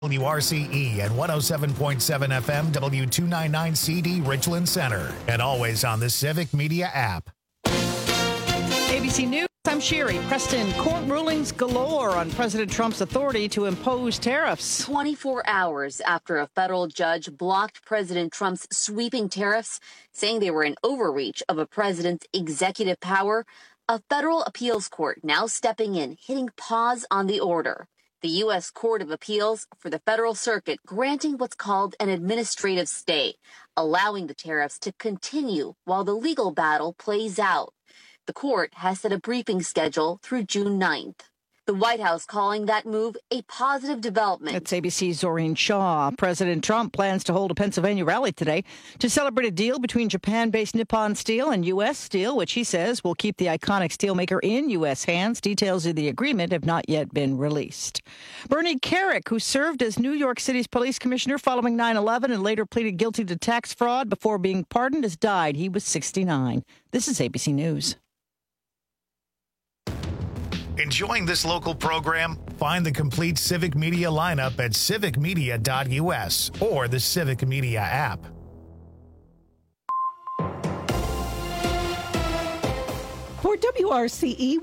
WRCE and 107.7 FM W299CD Richland Center. And always on the Civic Media app. ABC News, I'm Sherry. Preston, court rulings galore on President Trump's authority to impose tariffs. 24 hours after a federal judge blocked President Trump's sweeping tariffs, saying they were an overreach of a president's executive power, a federal appeals court now stepping in, hitting pause on the order. The U.S. Court of Appeals for the Federal Circuit granting what's called an administrative stay, allowing the tariffs to continue while the legal battle plays out. The court has set a briefing schedule through June 9th. The White House calling that move a positive development. It's ABC's Zorine Shaw. President Trump plans to hold a Pennsylvania rally today to celebrate a deal between Japan-based Nippon Steel and U.S. Steel, which he says will keep the iconic steelmaker in U.S. hands. Details of the agreement have not yet been released. Bernie Kerik, who served as New York City's police commissioner following 9/11 and later pleaded guilty to tax fraud before being pardoned, has died. He was 69. This is ABC News. Enjoying this local program? Find the complete Civic Media lineup at civicmedia.us or the Civic Media app. For WRCE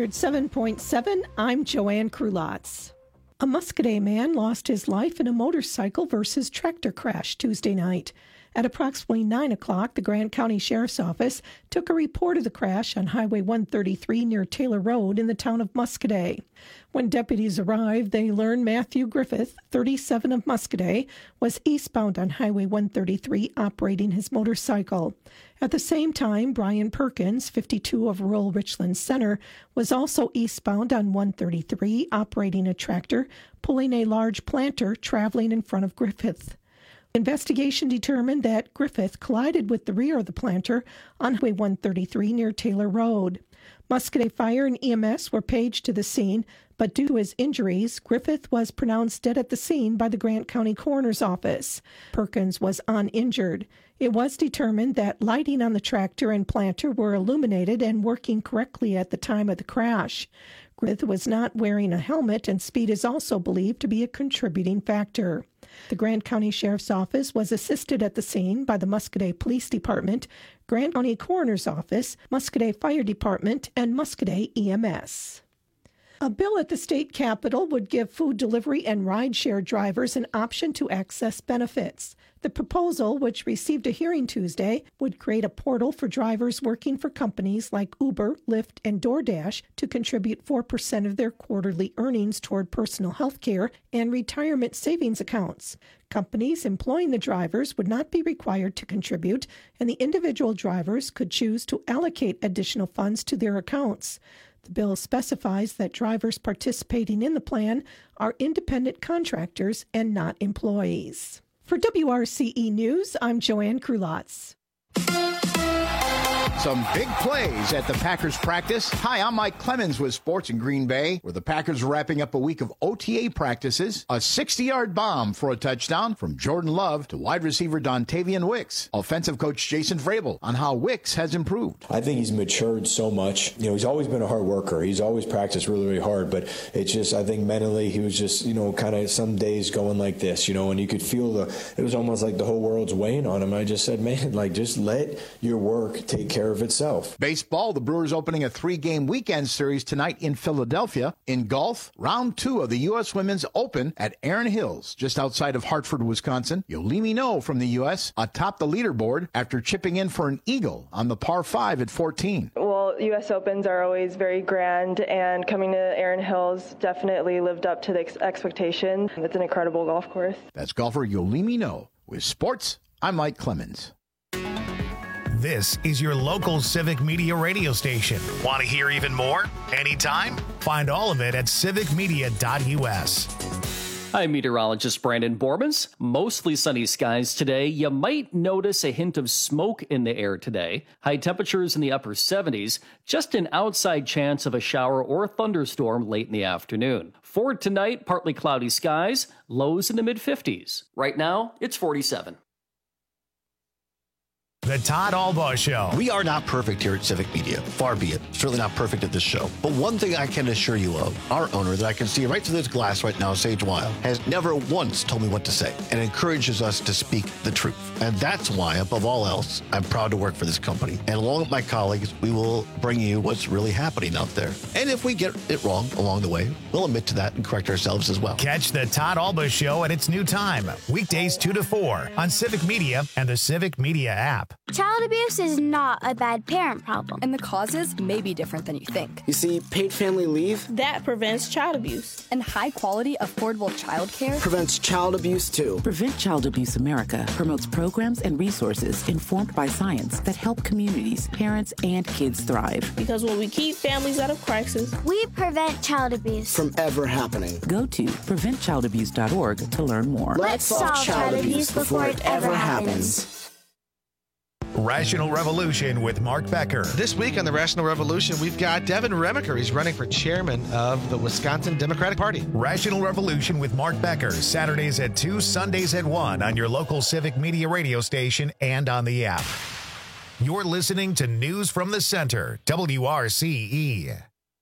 107.7, I'm Joanne Krulotz. A Muscadet man lost his life in a motorcycle versus tractor crash Tuesday night. At approximately 9 o'clock, the Grant County Sheriff's Office took a report of the crash on Highway 133 near Taylor Road in the town of Muscadet. When deputies arrived, they learned Matthew Griffith, 37 of Muscadet, was eastbound on Highway 133 operating his motorcycle. At the same time, Brian Perkins, 52 of rural Richland Center, was also eastbound on 133 operating a tractor, pulling a large planter traveling in front of Griffith. Investigation determined that Griffith collided with the rear of the planter on Highway 133 near Taylor Road. Muscadet Fire and EMS were paged to the scene, but due to his injuries, Griffith was pronounced dead at the scene by the Grant County Coroner's Office. Perkins was uninjured. It was determined that lighting on the tractor and planter were illuminated and working correctly at the time of the crash. Griffith was not wearing a helmet, and speed is also believed to be a contributing factor. The Grant County Sheriff's Office was assisted at the scene by the Muscadet Police Department, Grant County Coroner's Office, Muscadet Fire Department, and Muscadet EMS. A bill at the state capitol would give food delivery and rideshare drivers an option to access benefits. The proposal, which received a hearing Tuesday, would create a portal for drivers working for companies like Uber, Lyft, and DoorDash to contribute 4% of their quarterly earnings toward personal health care and retirement savings accounts. Companies employing the drivers would not be required to contribute, and the individual drivers could choose to allocate additional funds to their accounts. The bill specifies that drivers participating in the plan are independent contractors and not employees. For WRCE News, I'm Joanne Krulotz. Some big plays at the Packers practice. Hi, I'm Mike Clemens with Sports in Green Bay, where the Packers are wrapping up a week of OTA practices. A 60-yard bomb for a touchdown from Jordan Love to wide receiver Dontavian Wicks. Offensive coach Jason Vrabel on how Wicks has improved. I think he's matured so much. He's always been a hard worker. He's always practiced really, really hard, but it's just, I think mentally he was just, kind of some days going like this, and you could feel it was almost like the whole world's weighing on him. I just said, man, just let your work take care of itself. Baseball, the Brewers opening a 3-game weekend series tonight in Philadelphia. In golf, round 2 of the U.S. Women's Open at Erin Hills, just outside of Hartford, Wisconsin. Yolimi No from the U.S. atop the leaderboard after chipping in for an eagle on the par 5 at 14. Well, U.S. Opens are always very grand, and coming to Erin Hills definitely lived up to the expectation. It's an incredible golf course. That's golfer Yolimi No. With sports, I'm Mike Clemens. This is your local Civic Media radio station. Want to hear even more? Anytime? Find all of it at civicmedia.us. Hi, meteorologist Brandon Bormans. Mostly sunny skies today. You might notice a hint of smoke in the air today. High temperatures in the upper 70s. Just an outside chance of a shower or thunderstorm late in the afternoon. For tonight, partly cloudy skies. Lows in the mid-50s. Right now, it's 47. The Todd Albaugh Show. We are not perfect here at Civic Media. Far be it. Certainly not perfect at this show. But one thing I can assure you of, our owner that I can see right through this glass right now, Sage Weil, has never once told me what to say and encourages us to speak the truth. And that's why, above all else, I'm proud to work for this company. And along with my colleagues, we will bring you what's really happening out there. And if we get it wrong along the way, we'll admit to that and correct ourselves as well. Catch the Todd Albaugh Show at its new time, weekdays 2 to 4 on Civic Media and the Civic Media app. Child abuse is not a bad parent problem. And the causes may be different than you think. You see, paid family leave, that prevents child abuse. And high-quality, affordable child care prevents child abuse, too. Prevent Child Abuse America promotes programs and resources informed by science that help communities, parents, and kids thrive. Because when we keep families out of crisis, we prevent child abuse from ever happening. Go to preventchildabuse.org to learn more. Let's solve child abuse before it ever happens. Rational Revolution with Mark Becker. This week on the Rational Revolution, we've got Devin Remiker. He's running for chairman of the Wisconsin Democratic Party. Rational Revolution with Mark Becker, Saturdays at 2, Sundays at 1 on your local Civic Media radio station and on the app. You're listening to News from the Center, WRCE.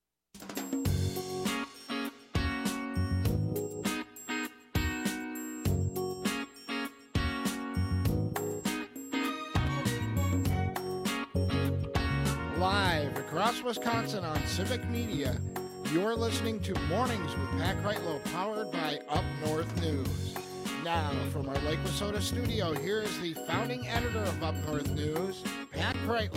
Live across Wisconsin on Civic Media, you're listening to Mornings with Pat Kreitlow, powered by Up North News. Now, from our Lake Wissota studio, here is the founding editor of Up North News, Pat Kreitlow.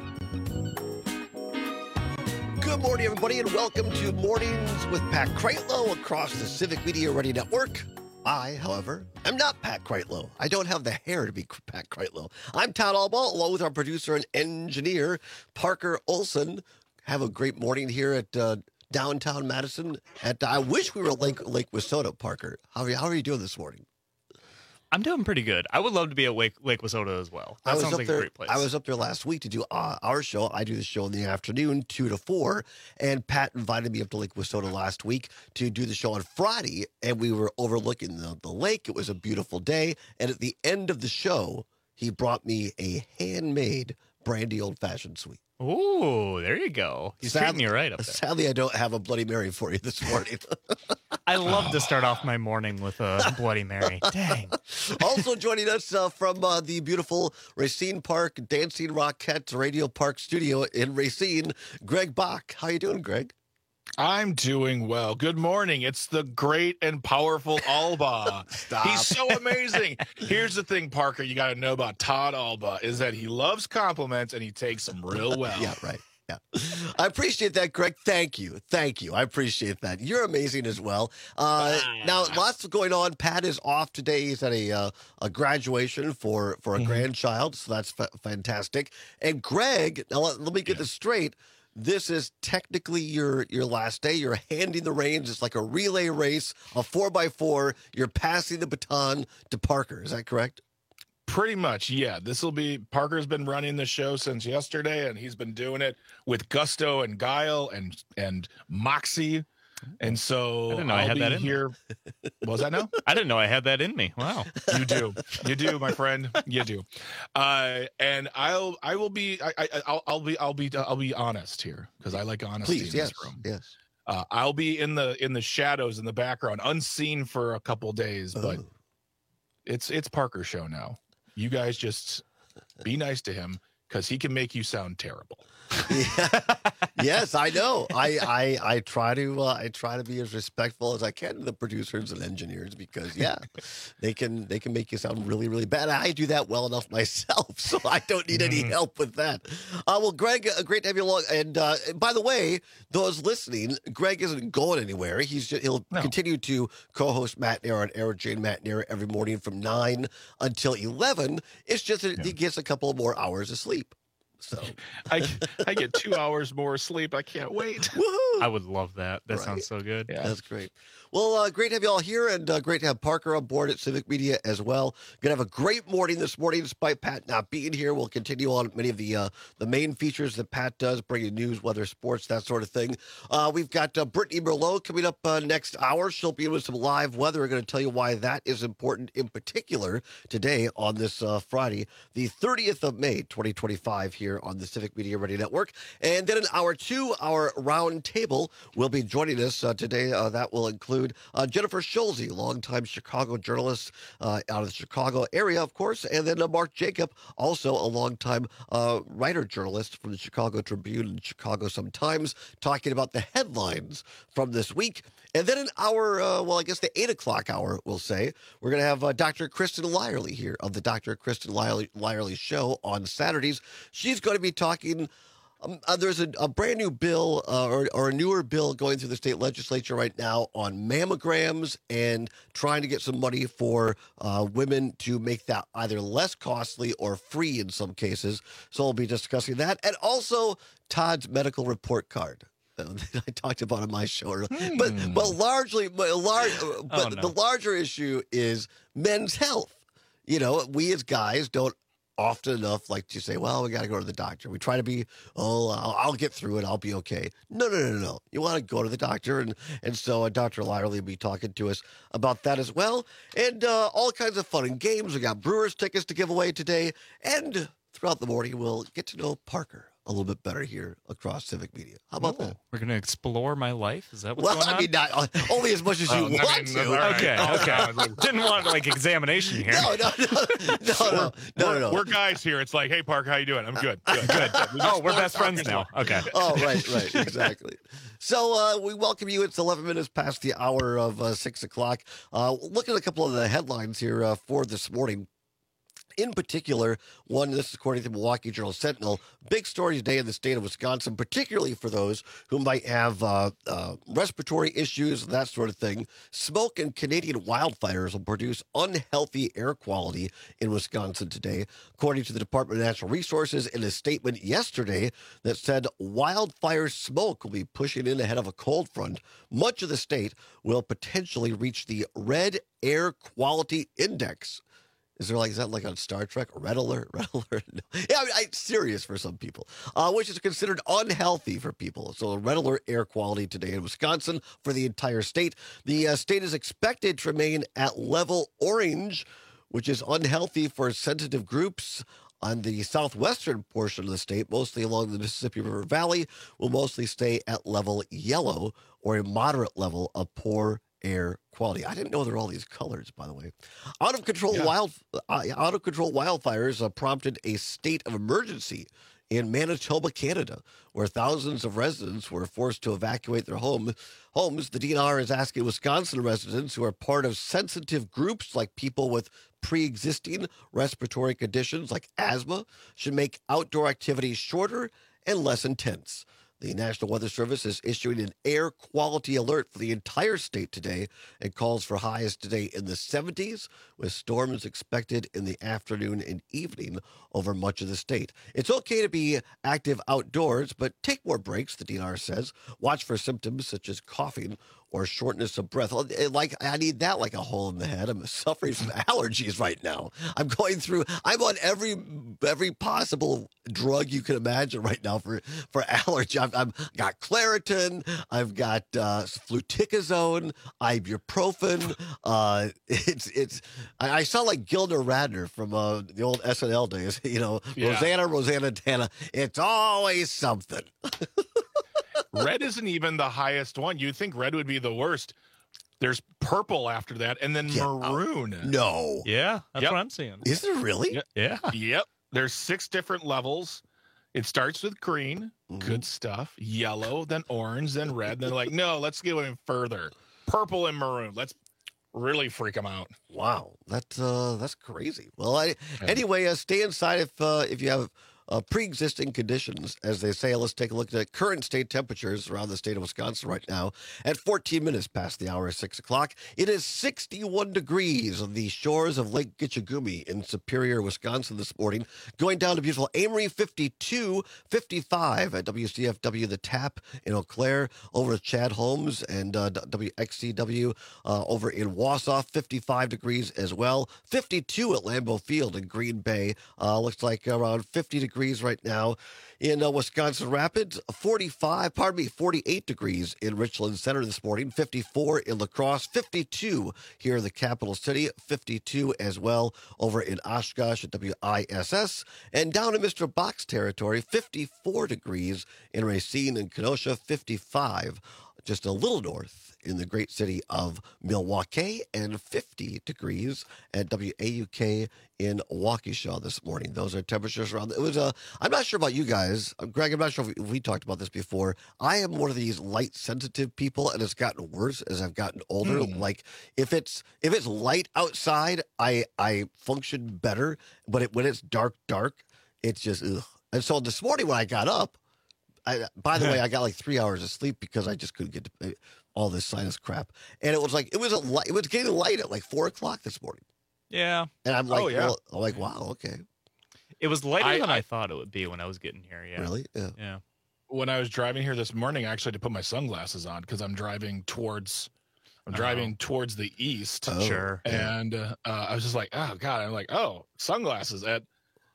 Good morning, everybody, and welcome to Mornings with Pat Kreitlow across the Civic Media Radio Network. I, however, am not Pat Kreitlow. I don't have the hair to be Pat Kreitlow. I'm Todd Albaugh, along with our producer and engineer, Parker Olson. Have a great morning here at downtown Madison. I wish we were at Lake Wissota, Parker. How are you doing this morning? I'm doing pretty good. I would love to be at Lake Wissota as well. That sounds like a great place. I was up there last week to do our show. I do the show in the afternoon, 2 to 4, and Pat invited me up to Lake Wissota last week to do the show on Friday, and we were overlooking the lake. It was a beautiful day, and at the end of the show, he brought me a handmade brandy old-fashioned sweet. Ooh, there you go. He's treating you right up there. Sadly, I don't have a Bloody Mary for you this morning. I love to start off my morning with a Bloody Mary. Dang. Also joining us from the beautiful Racine Park Dancing Rockettes Radio Park studio in Racine, Greg Bach. How you doing, Greg? I'm doing well. Good morning. It's the great and powerful Albaugh. Stop. He's so amazing. Here's the thing, Parker, you got to know about Todd Albaugh is that he loves compliments and he takes them real well. Yeah, right. Yeah. I appreciate that, Greg. Thank you. I appreciate that. You're amazing as well. Now, lots going on. Pat is off today. He's at a graduation for a grandchild, so that's fantastic. And Greg, now let me get this straight. This is technically your last day. You're handing the reins. It's like a relay race, a 4x4. You're passing the baton to Parker. Is that correct? Pretty much, yeah. Parker's been running the show since yesterday, and he's been doing it with gusto and guile and moxie. And so I didn't know I had that in here. What was that now? I didn't know I had that in me. Wow. You do, my friend. You do. And I'll be honest here because I like honesty. Please, in this room. Yes. I'll be in the shadows in the background, unseen for a couple days, but it's Parker's show now. You guys just be nice to him because he can make you sound terrible. Yeah. Yes, I know. I try to be as respectful as I can to the producers and engineers because they can make you sound really, really bad. I do that well enough myself, so I don't need any help with that. Well, Greg, great to have you along. And by the way, those listening, Greg isn't going anywhere. He'll continue to co-host Matt Nair on Air Jane Matt Nair every morning from 9 until 11. It's just that he gets a couple more hours of sleep. So I get 2 hours more sleep. I can't wait. Woohoo! I would love that. That Right. sounds so good. Yeah. That's great. Well, great to have you all here, and great to have Parker on board at Civic Media as well. Going to have a great morning this morning, despite Pat not being here. We'll continue on many of the main features that Pat does, bringing news, weather, sports, that sort of thing. We've got Brittany Merlot coming up next hour. She'll be with some live weather. We're going to tell you why that is important in particular today on this Friday, the 30th of May, 2025, here on the Civic Media Radio Network. And then in hour 2, our round table will be joining us today. That will include Jennifer Schulze, longtime Chicago journalist out of the Chicago area, of course, and then Mark Jacob, also a longtime writer-journalist from the Chicago Tribune and Chicago Sun-Times, talking about the headlines from this week. And then in our, I guess the 8 o'clock hour, we'll say, we're going to have Dr. Kristen Lyerly here of the Dr. Kristen Lyerly Show on Saturdays. She's going to be talking. There's a brand new bill or a newer bill going through the state legislature right now on mammograms and trying to get some money for women to make that either less costly or free in some cases. So we'll be discussing that. And also Todd's medical report card. I talked about on my show, but the larger issue is men's health. You know, we as guys don't often enough like to say, well, we got to go to the doctor. We try to be, I'll get through it. I'll be okay. No. You want to go to the doctor. And so Dr. Lyerly will be talking to us about that as well. And all kinds of fun and games. We got Brewers tickets to give away today. And throughout the morning, we'll get to know Parker a little bit better here across Civic Media. How about that? We're going to explore my life? Is that what's going on? I mean, not only as much as you want to. Right. Okay. Didn't want, examination here. No. We're guys here. It's like, hey, Parker, how you doing? I'm good. Good. We're best friends now. Okay. Oh, right. Exactly. So we welcome you. It's 11 minutes past the hour of 6 o'clock. Look at a couple of the headlines here for this morning. In particular, this is according to the Milwaukee Journal-Sentinel, big story today in the state of Wisconsin, particularly for those who might have respiratory issues and that sort of thing. Smoke and Canadian wildfires will produce unhealthy air quality in Wisconsin today, according to the Department of Natural Resources in a statement yesterday that said wildfire smoke will be pushing in ahead of a cold front. Much of the state will potentially reach the Red Air Quality Index. Is that like on Star Trek? Red alert? No. Yeah, I mean, it's serious for some people, which is considered unhealthy for people. So red alert air quality today in Wisconsin for the entire state. The state is expected to remain at level orange, which is unhealthy for sensitive groups. On the southwestern portion of the state, mostly along the Mississippi River Valley, will mostly stay at level yellow or a moderate level of poor air quality. I didn't know there were all these colors, by the way. Out of control wildfires prompted a state of emergency in Manitoba, Canada, where thousands of residents were forced to evacuate their homes. The DNR is asking Wisconsin residents who are part of sensitive groups like people with pre-existing respiratory conditions like asthma should make outdoor activities shorter and less intense. The National Weather Service is issuing an air quality alert for the entire state today and calls for highs today in the 70s, with storms expected in the afternoon and evening over much of the state. It's okay to be active outdoors, but take more breaks, the DNR says. Watch for symptoms such as coughing or shortness of breath. Like, I need that like a hole in the head. I'm suffering from allergies right now. I'm on every possible drug you can imagine right now for allergy. I've got Claritin. I've got fluticasone, ibuprofen. I sound like Gilda Radner from the old SNL days. You know, yeah. Rosanna Tana. It's always something. Red isn't even the highest one. You'd think red would be the worst. There's purple after that, and then maroon. No. Yeah, that's what I'm seeing. Is there really? Yeah. Yep. There's 6 different levels. It starts with green, good stuff. Yellow, then orange, then red. Then like, no, let's go even further. Purple and maroon. Let's really freak them out. Wow, that's crazy. Well, anyway, stay inside if you have pre-existing conditions, as they say. Let's take a look at current state temperatures around the state of Wisconsin right now at 14 minutes past the hour of 6 o'clock. It is 61 degrees on the shores of Lake Gitchagumi in Superior, Wisconsin this morning. Going down to beautiful Amory, 52, 55 at WCFW The Tap in Eau Claire, over to Chad Holmes and WXCW over in Wausau, 55 degrees as well. 52 at Lambeau Field in Green Bay. Looks like around 50 degrees right now in Wisconsin Rapids. 48 degrees in Richland Center this morning. 54 in La Crosse. 52 here in the capital city. 52 as well over in Oshkosh at WISS. And down in Mr. Box territory, 54 degrees in Racine and Kenosha. 55 just a little north in the great city of Milwaukee, and 50 degrees at WAUK in Waukesha this morning. Those are temperatures around. It was I'm not sure about you guys, Greg. I'm not sure if we talked about this before. I am one of these light sensitive people, and it's gotten worse as I've gotten older. Like if it's light outside, I function better, but when it's dark, it's just ugh. And so this morning when I got up, by the way, I got like 3 hours of sleep because I just couldn't get to all this sinus crap. And it was getting light at like 4 o'clock this morning. Yeah. And I'm like, wow, okay. It was lighter than I thought it would be when I was getting here. Yeah. Really? Yeah. When I was driving here this morning, I actually had to put my sunglasses on because I'm driving towards the east. Oh, sure. And I was just like, oh God. I'm like, oh, sunglasses at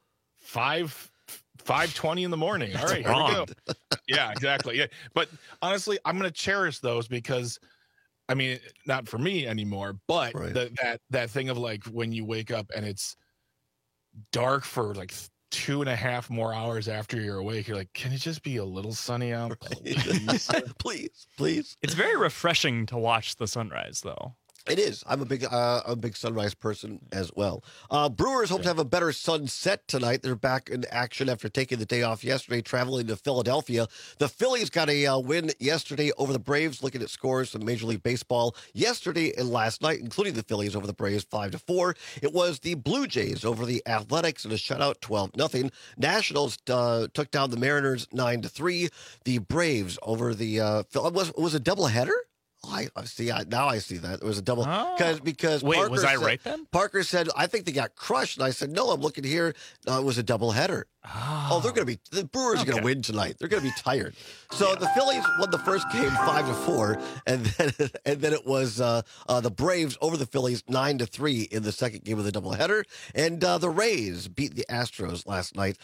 5:20 in the morning. All right, here we go. Yeah, exactly. Yeah. But honestly, I'm going to cherish those because, I mean, not for me anymore, but that thing of like when you wake up and it's dark for like 2.5 more hours after you're awake, you're like, can it just be a little sunny out? Please. please. It's very refreshing to watch the sunrise, though. It is. I'm a big sunrise person as well. Brewers hope to have a better sunset tonight. They're back in action after taking the day off yesterday, traveling to Philadelphia. The Phillies got a win yesterday over the Braves. Looking at scores from Major League Baseball yesterday and last night, including the Phillies over the Braves 5-4. It was the Blue Jays over the Athletics in a shutout 12-0. Nationals took down the Mariners 9-3. The Braves over the was a doubleheader. I see. Now I see that it was a double because wait, Parker was I right then? Parker said, "I think they got crushed," and I said, "No, I'm looking here. It was a double header." Oh, the Brewers are going to win tonight. They're going to be tired. So the Phillies won the first game 5-4, and then it was the Braves over the Phillies 9-3 in the second game of the doubleheader, and the Rays beat the Astros last night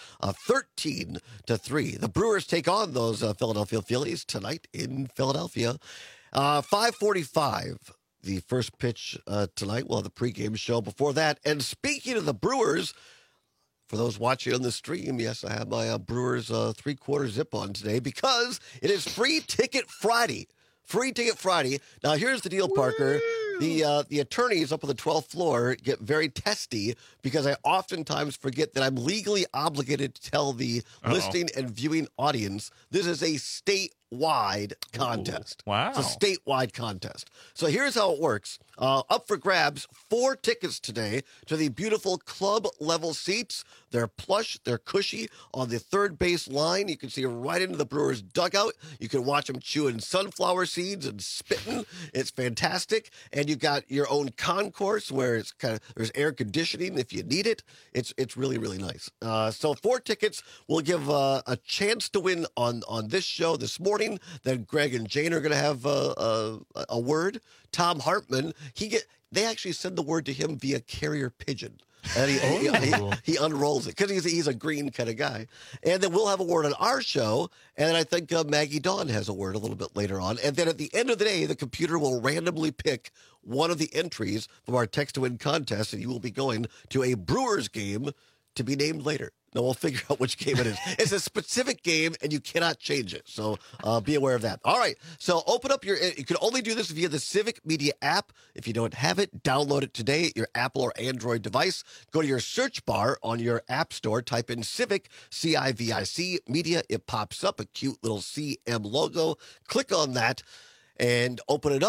13-3. The Brewers take on those Philadelphia Phillies tonight in Philadelphia. 5:45, the first pitch tonight. We'll have the pregame show before that. And speaking of the Brewers, for those watching on the stream, yes, I have my Brewers 3/4 zip on today because it is Free Ticket Friday. Free Ticket Friday. Now, here's the deal, Parker. The attorneys up on the 12th floor get very testy because I oftentimes forget that I'm legally obligated to tell the listening and viewing audience this is a statewide contest. Ooh, wow. It's a statewide contest. So here's how it works. Up for grabs, 4 tickets today to the beautiful club level seats. They're plush, they're cushy on the third base line. You can see right into the Brewers dugout. You can watch them chewing sunflower seeds and spitting. It's fantastic. And you got your own concourse where it's there's air conditioning if you need it. It's really, really nice. So 4 tickets will give a chance to win on this show this morning. Then Greg and Jane are going to have a word. Tom Hartman, they actually send the word to him via carrier pigeon. And he unrolls it because he's a green kind of guy. And then we'll have a word on our show. And then I think Maggie Dawn has a word a little bit later on. And then at the end of the day, the computer will randomly pick one of the entries from our text to win contest. And you will be going to a Brewers game to be named later. No, we'll figure out which game it is. It's a specific game, and you cannot change it. So be aware of that. All right. So open up you can only do this via the Civic Media app. If you don't have it, download it today at your Apple or Android device. Go to your search bar on your app store. Type in Civic, CIVIC, Media. It pops up, a cute little CM logo. Click on that and open it up.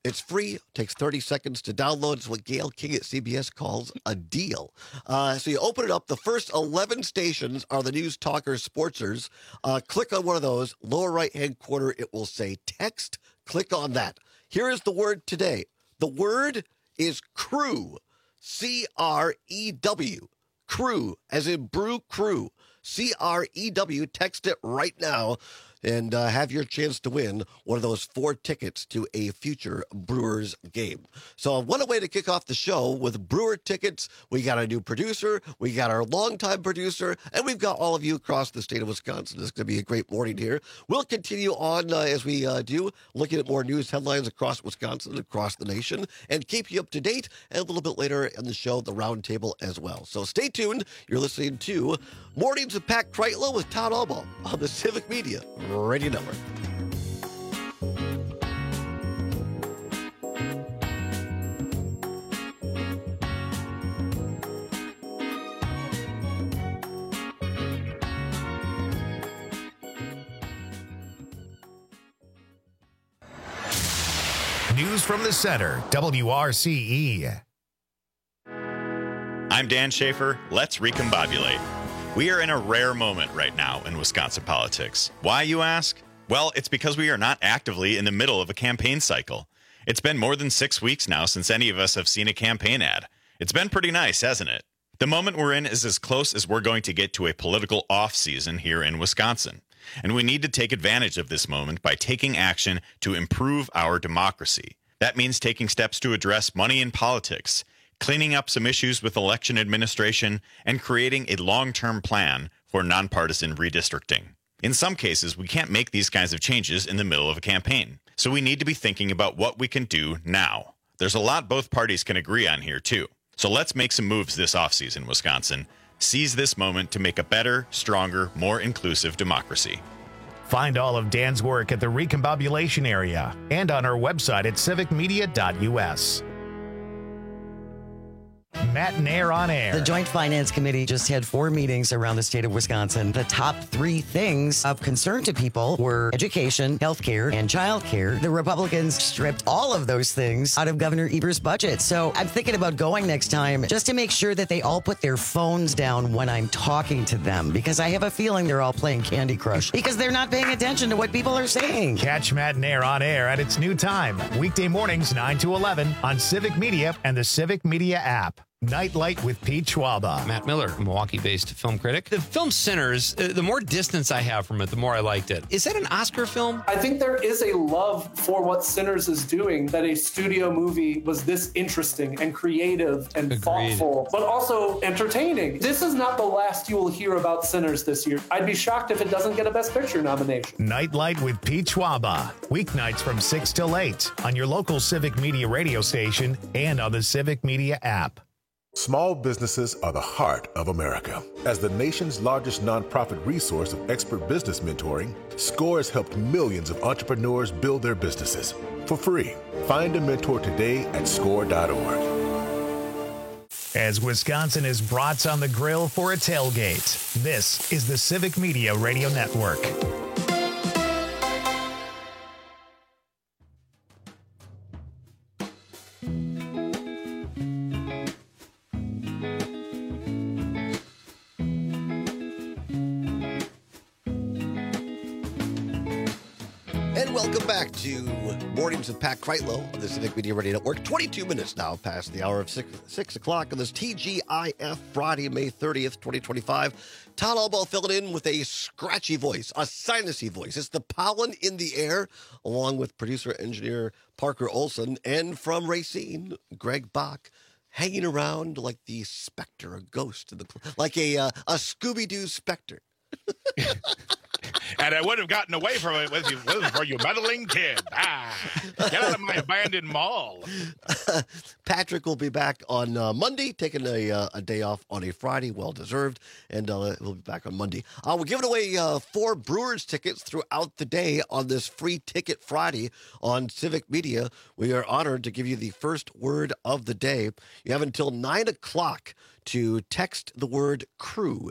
It's free. Takes 30 seconds to download. It's what Gail King at CBS calls a deal. So you open it up. The first 11 stations are the News Talkers, Sportsers. Click on one of those. Lower right-hand corner, it will say text. Click on that. Here is the word today. The word is crew. C-R-E-W. Crew, as in brew crew. C-R-E-W. Text it right now and have your chance to win one of those 4 tickets to a future Brewers game. So what a way to kick off the show with Brewer tickets. We got a new producer, we got our longtime producer, and we've got all of you across the state of Wisconsin. It's going to be a great morning here. We'll continue on as we do, looking at more news headlines across Wisconsin and across the nation, and keep you up to date, and a little bit later in the show, the roundtable as well. So stay tuned. You're listening to Mornings with Pat Kreitlow with Todd Albaugh on the Civic Media Radio Network. News from the Center, WRCE. I'm Dan Schaefer. Let's recombobulate. We are in a rare moment right now in Wisconsin politics. Why, you ask? Well, it's because we are not actively in the middle of a campaign cycle. It's been more than 6 weeks now since any of us have seen a campaign ad. It's been pretty nice, hasn't it? The moment we're in is as close as we're going to get to a political off-season here in Wisconsin. And we need to take advantage of this moment by taking action to improve our democracy. That means taking steps to address money in politics, cleaning up some issues with election administration, and creating a long-term plan for nonpartisan redistricting. In some cases, we can't make these kinds of changes in the middle of a campaign, so we need to be thinking about what we can do now. There's a lot both parties can agree on here, too. So let's make some moves this offseason, Wisconsin. Seize this moment to make a better, stronger, more inclusive democracy. Find all of Dan's work at the Recombobulation area and on our website at civicmedia.us. Matt Nair on air. The Joint Finance Committee just had 4 meetings around the state of Wisconsin. The top 3 things of concern to people were education, healthcare, and childcare. The Republicans stripped all of those things out of Governor Evers' budget. So I'm thinking about going next time just to make sure that they all put their phones down when I'm talking to them, because I have a feeling they're all playing Candy Crush because they're not paying attention to what people are saying. Catch Matt Nair on air at its new time, weekday mornings 9 to 11 on Civic Media and the Civic Media app. Nightlight with Pete Schwaba. Matt Miller, Milwaukee-based film critic. The film Sinners, the more distance I have from it, the more I liked it. Is that an Oscar film? I think there is a love for what Sinners is doing, that a studio movie was this interesting and creative and thoughtful, but also entertaining. This is not the last you will hear about Sinners this year. I'd be shocked if it doesn't get a Best Picture nomination. Nightlight with Pete Schwaba. Weeknights from 6 till 8 on your local Civic Media radio station and on the Civic Media app. Small businesses are the heart of America. As the nation's largest nonprofit resource of expert business mentoring, SCORE has helped millions of entrepreneurs build their businesses for free. Find a mentor today at score.org. As Wisconsin is brats on the grill for a tailgate, this is the Civic Media Radio Network. Welcome back to Mornings with Pat Kreitlow on the Civic Media Radio Network. 22 minutes now past the hour of 6 o'clock on this TGIF Friday, May 30th, 2025. Todd Albaugh filling in with a scratchy voice, a sinusy voice. It's the pollen in the air, along with producer-engineer Parker Olson, and from Racine, Greg Bach, hanging around like the specter, a ghost, like a Scooby-Doo specter. And I would have gotten away from it with you, for you meddling kid. Get out of my abandoned mall. Patrick will be back on Monday, taking a day off on a Friday, well-deserved, and he'll be back on Monday. We're giving away 4 Brewers tickets throughout the day on this Free Ticket Friday on Civic Media. We are honored to give you the first word of the day. You have until 9 o'clock to text the word CREW,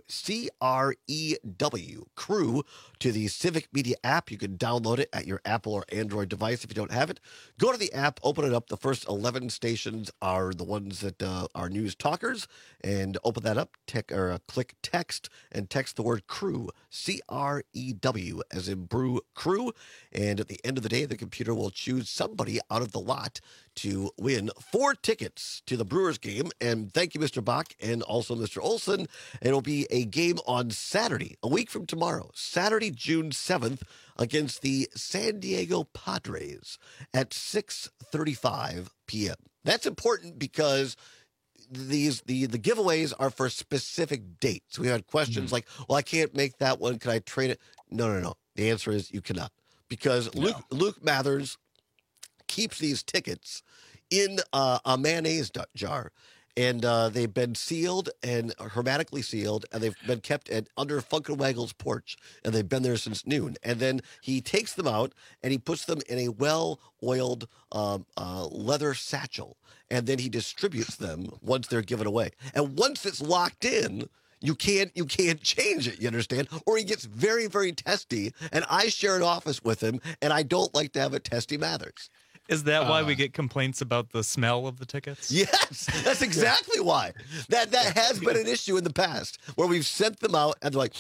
C-R-E-W, CREW, to the Civic Media app. You can download it at your Apple or Android device if you don't have it. Go to the app, open it up. The first 11 stations are the ones that are news talkers, and open that up, click text, and text the word CREW, C-R-E-W, as in brew CREW, and at the end of the day, the computer will choose somebody out of the lot to win 4 tickets to the Brewers game. And thank you, Mr. Bach, and also Mr. Olson. It'll be a game on Saturday, a week from tomorrow, Saturday, June 7th, against the San Diego Padres at 6:35 p.m. That's important because the giveaways are for specific dates. We had questions like, well, I can't make that one. Can I trade it? No. The answer is you cannot, because Luke Mathers keeps these tickets in a mayonnaise jar, and they've been sealed and hermetically sealed, and they've been kept under Funkenwagel's porch, and they've been there since noon. And then he takes them out and he puts them in a well-oiled leather satchel, and then he distributes them once they're given away. And once it's locked in, you can't change it, you understand? Or he gets very, very testy, and I share an office with him, and I don't like to have a testy Mathers. Is that why we get complaints about the smell of the tickets? Yes, that's exactly why. That has been an issue in the past, where we've sent them out and they're like,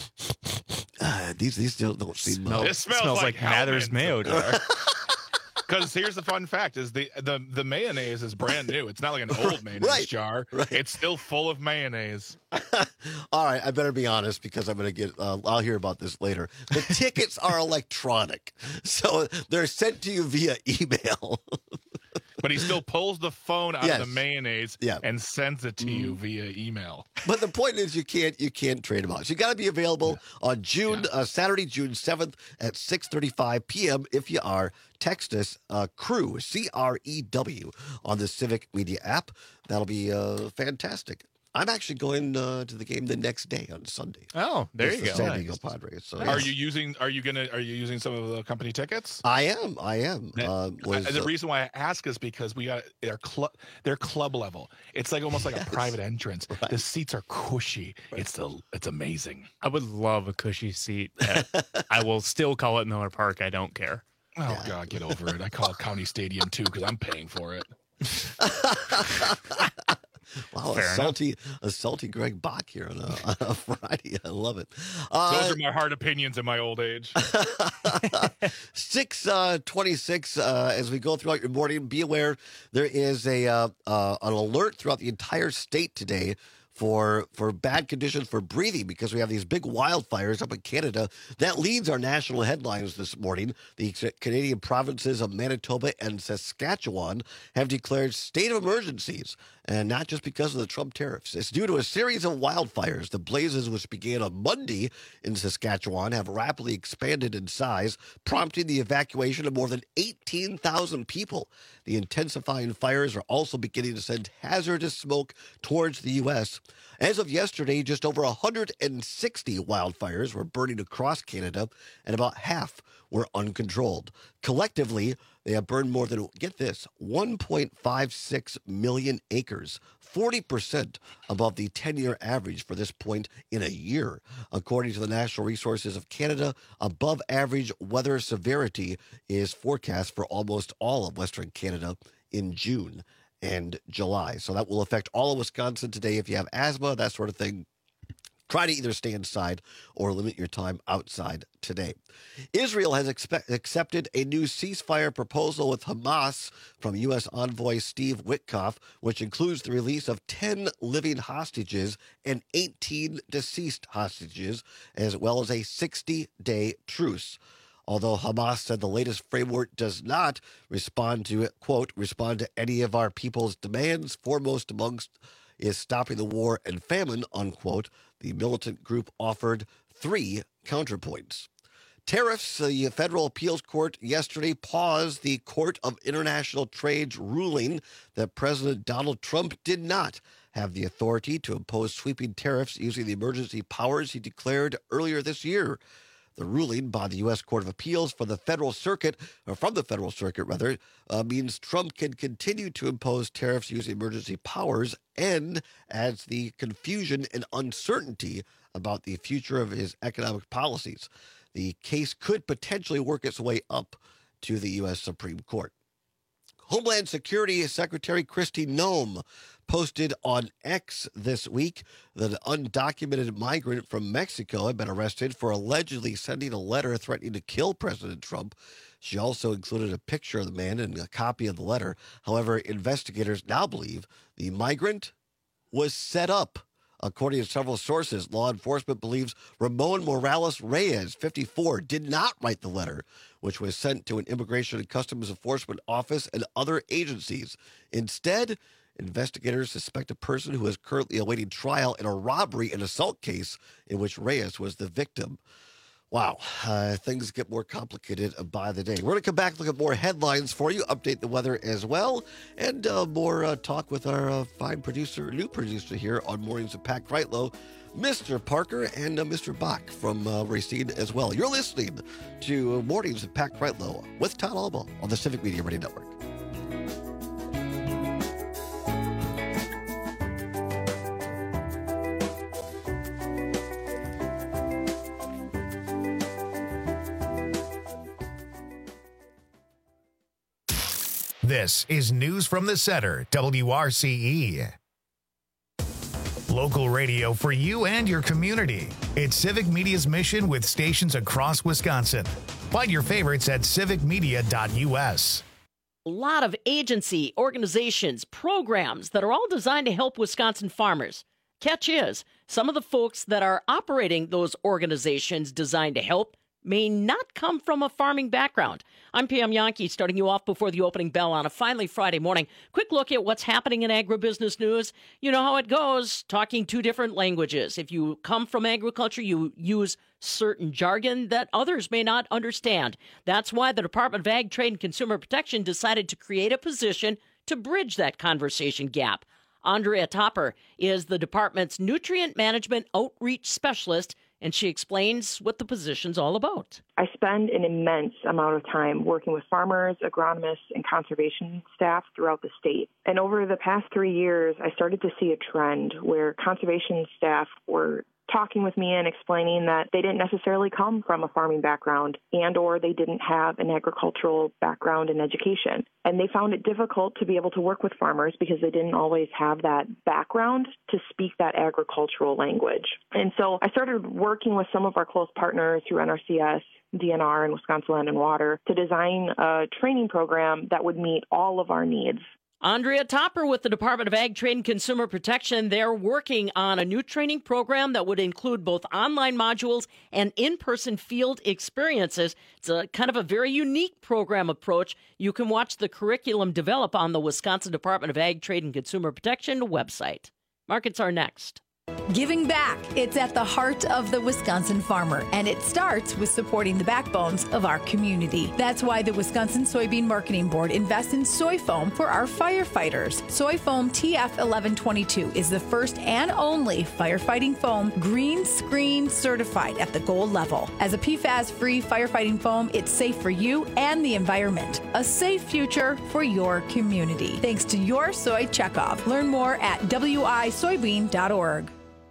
these still don't seem It much. smells like Mathers mayo jar. Because here's the fun fact: is the mayonnaise is brand new. It's not like an old mayonnaise jar. Right. It's still full of mayonnaise. All right, I better be honest, because I'm going to get. I'll hear about this later. The tickets are electronic, so they're sent to you via email. But he still pulls the phone out of the mayonnaise and sends it to you via email. But the point is, you can't trade them out. So you got to be available on Saturday, June 7th at 6:35 p.m. If you are, text us CREW, C-R-E-W, on the Civic Media app. That'll be fantastic. I'm actually going to the game the next day on Sunday. Oh, there you go. San Diego Padres. So, Are you using some of the company tickets? I am. The reason why I ask is because they're club level. It's like almost like a private entrance. Right. The seats are cushy. Right. It's amazing. I would love a cushy seat. I will still call it Miller Park. I don't care. Oh God, get over it. I call it County Stadium too because I'm paying for it. Wow, a salty Greg Bach here on a Friday. I love it. Those are my hard opinions in my old age. 6:26. As we go throughout your morning, be aware there is an alert throughout the entire state today for bad conditions for breathing, because we have these big wildfires up in Canada. That leads our national headlines this morning. The Canadian provinces of Manitoba and Saskatchewan have declared state of emergencies, and not just because of the Trump tariffs. It's due to a series of wildfires. The blazes, which began on Monday in Saskatchewan, have rapidly expanded in size, prompting the evacuation of more than 18,000 people. The intensifying fires are also beginning to send hazardous smoke towards the U.S. As of yesterday, just over 160 wildfires were burning across Canada, and about half were uncontrolled. Collectively, they have burned more than, get this, 1.56 million acres, 40% above the 10-year average for this point in a year. According to the Natural Resources of Canada, above average weather severity is forecast for almost all of Western Canada in June and July. So that will affect all of Wisconsin today. If you have asthma, that sort of thing, try to either stay inside or limit your time outside today. Israel has accepted a new ceasefire proposal with Hamas from U.S. envoy Steve Witkoff, which includes the release of 10 living hostages and 18 deceased hostages, as well as a 60-day truce. Although Hamas said the latest framework does not respond to any of our people's demands, foremost amongst is stopping the war and famine, unquote, the militant group offered 3 counterpoints. Tariffs. The Federal Appeals Court yesterday paused the Court of International Trade's ruling that President Donald Trump did not have the authority to impose sweeping tariffs using the emergency powers he declared earlier this year. The ruling by the U.S. Court of Appeals from the Federal Circuit, means Trump can continue to impose tariffs using emergency powers and adds the confusion and uncertainty about the future of his economic policies. The case could potentially work its way up to the U.S. Supreme Court. Homeland Security Secretary Kristi Noem posted on X this week that an undocumented migrant from Mexico had been arrested for allegedly sending a letter threatening to kill President Trump. She also included a picture of the man and a copy of the letter. However, investigators now believe the migrant was set up. According to several sources, law enforcement believes Ramon Morales Reyes, 54, did not write the letter, which was sent to an Immigration and Customs Enforcement office and other agencies. Instead, investigators suspect a person who is currently awaiting trial in a robbery and assault case in which Reyes was the victim. Wow, things get more complicated by the day. We're going to come back and look at more headlines for you, update the weather as well, and more talk with our fine producer, new producer here on Mornings with Pat Kreitlow, Mr. Parker and Mr. Bach from Racine as well. You're listening to Mornings with Pat Kreitlow with Todd Alba on the Civic Media Radio Network. This is News from the Center, WRCE. Local radio for you and your community. It's Civic Media's mission with stations across Wisconsin. Find your favorites at civicmedia.us. A lot of agency, organizations, programs that are all designed to help Wisconsin farmers. Catch is, some of the folks that are operating those organizations designed to help may not come from a farming background. I'm Pam Yankee, starting you off before the opening bell on a finally Friday morning. Quick look at what's happening in agribusiness news. You know how it goes, talking two different languages. If you come from agriculture, you use certain jargon that others may not understand. That's why the Department of Ag, Trade, and Consumer Protection decided to create a position to bridge that conversation gap. Andrea Topper is the department's Nutrient Management Outreach Specialist, and she explains what the position's all about. I spend an immense amount of time working with farmers, agronomists, and conservation staff throughout the state. And over the past 3 years, I started to see a trend where conservation staff were talking with me and explaining that they didn't necessarily come from a farming background and or they didn't have an agricultural background and education. And they found it difficult to be able to work with farmers because they didn't always have that background to speak that agricultural language. And so I started working with some of our close partners through NRCS, DNR, and Wisconsin Land and Water to design a training program that would meet all of our needs. Andrea Topper with the Department of Ag, Trade, and Consumer Protection. They're working on a new training program that would include both online modules and in-person field experiences. It's a kind of a very unique program approach. You can watch the curriculum develop on the Wisconsin Department of Ag, Trade, and Consumer Protection website. Markets are next. Giving back. It's at the heart of the Wisconsin farmer, and it starts with supporting the backbones of our community. That's why the Wisconsin Soybean Marketing Board invests in soy foam for our firefighters. Soy foam TF1122 is the first and only firefighting foam green screen certified at the gold level. As a PFAS-free firefighting foam, it's safe for you and the environment. A safe future for your community. Thanks to your Soy Checkoff. Learn more at wisoybean.org.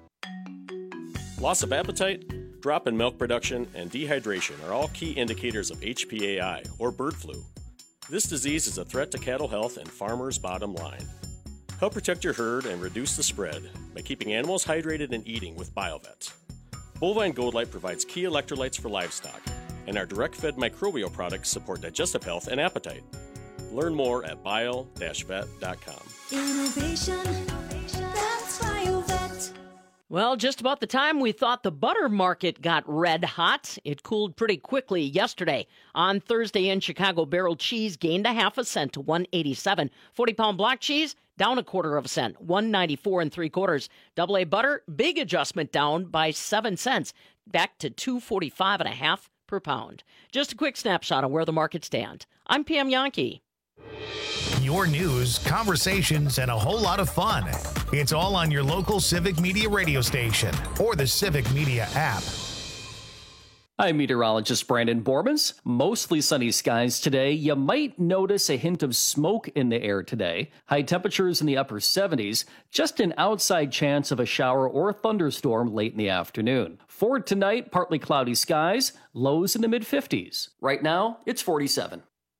Loss of appetite, drop in milk production, and dehydration are all key indicators of HPAI, or bird flu. This disease is a threat to cattle health and farmers' bottom line. Help protect your herd and reduce the spread by keeping animals hydrated and eating with BioVet. Bovine Gold Light provides key electrolytes for livestock, and our direct-fed microbial products support digestive health and appetite. Learn more at bio-vet.com. Innovation, that's BioVet. Well, just about the time we thought the butter market got red hot, it cooled pretty quickly yesterday. On Thursday in Chicago, barrel cheese gained a half a cent to $1.87. 40-pound block cheese down a quarter of a cent, $1.94 3/4. Double A butter, big adjustment down by 7 cents, back to $2.45.5 per pound. Just a quick snapshot of where the markets stand. I'm Pam Yankee. Your news, conversations, and a whole lot of fun. It's all on your local Civic Media radio station or the Civic Media app. I'm meteorologist Brandon Borbans. Mostly sunny skies today. You might notice a hint of smoke in the air today. High temperatures in the upper 70s. Just an outside chance of a shower or thunderstorm late in the afternoon. For tonight, partly cloudy skies. Lows in the mid-50s. Right now, it's 47.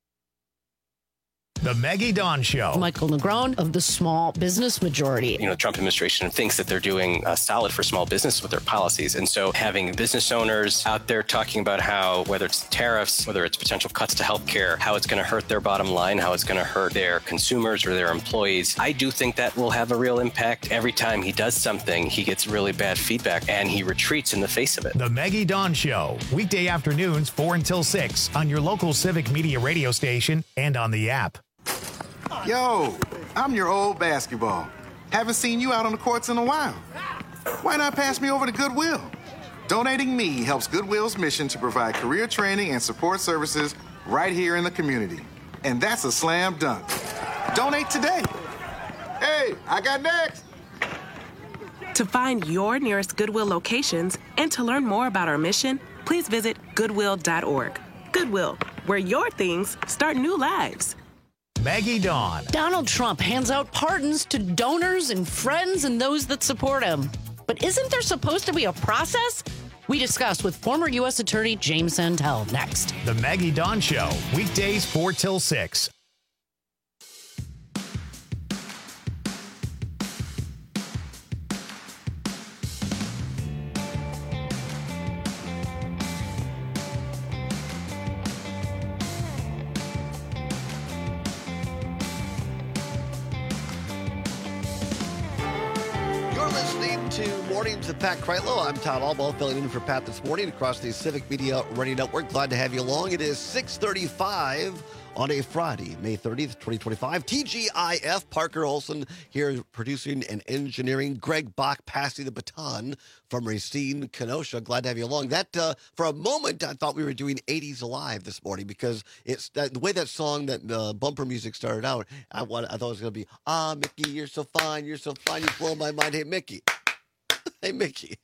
The Maggie Dawn Show. Michael Negron of the Small Business Majority. The Trump administration thinks that they're doing solid for small business with their policies. And so having business owners out there talking about how, whether it's tariffs, whether it's potential cuts to healthcare, how it's going to hurt their bottom line, how it's going to hurt their consumers or their employees, I do think that will have a real impact. Every time he does something, he gets really bad feedback and he retreats in the face of it. The Maggie Dawn Show. Weekday afternoons 4 until 6 on your local Civic Media radio station and on the app. Yo, I'm your old basketball. Haven't seen you out on the courts in a while. Why not pass me over to Goodwill? Donating me helps Goodwill's mission to provide career training and support services right here in the community. And that's a slam dunk. Donate today. Hey, I got next. To find your nearest Goodwill locations and to learn more about our mission, please visit goodwill.org. Goodwill, where your things start new lives. Maggie Dawn. Donald Trump hands out pardons to donors and friends and those that support him. But isn't there supposed to be a process? We discuss with former U.S. Attorney James Santel next. The Maggie Dawn Show. Weekdays 4 till 6. Mornings with Pat Kreitlow. I'm Todd Albaugh, filling in for Pat this morning across the Civic Media Radio Network. Glad to have you along. It is 6:35 on a Friday, May 30th, 2025. TGIF, Parker Olson here producing and engineering. Greg Bach passing the baton from Racine, Kenosha. Glad to have you along. That, for a moment, I thought we were doing 80s Alive this morning because it's the way that song, that bumper music started out, I thought it was going to be, Mickey, you're so fine, you blow my mind. Hey, Mickey. Hey, Mickey.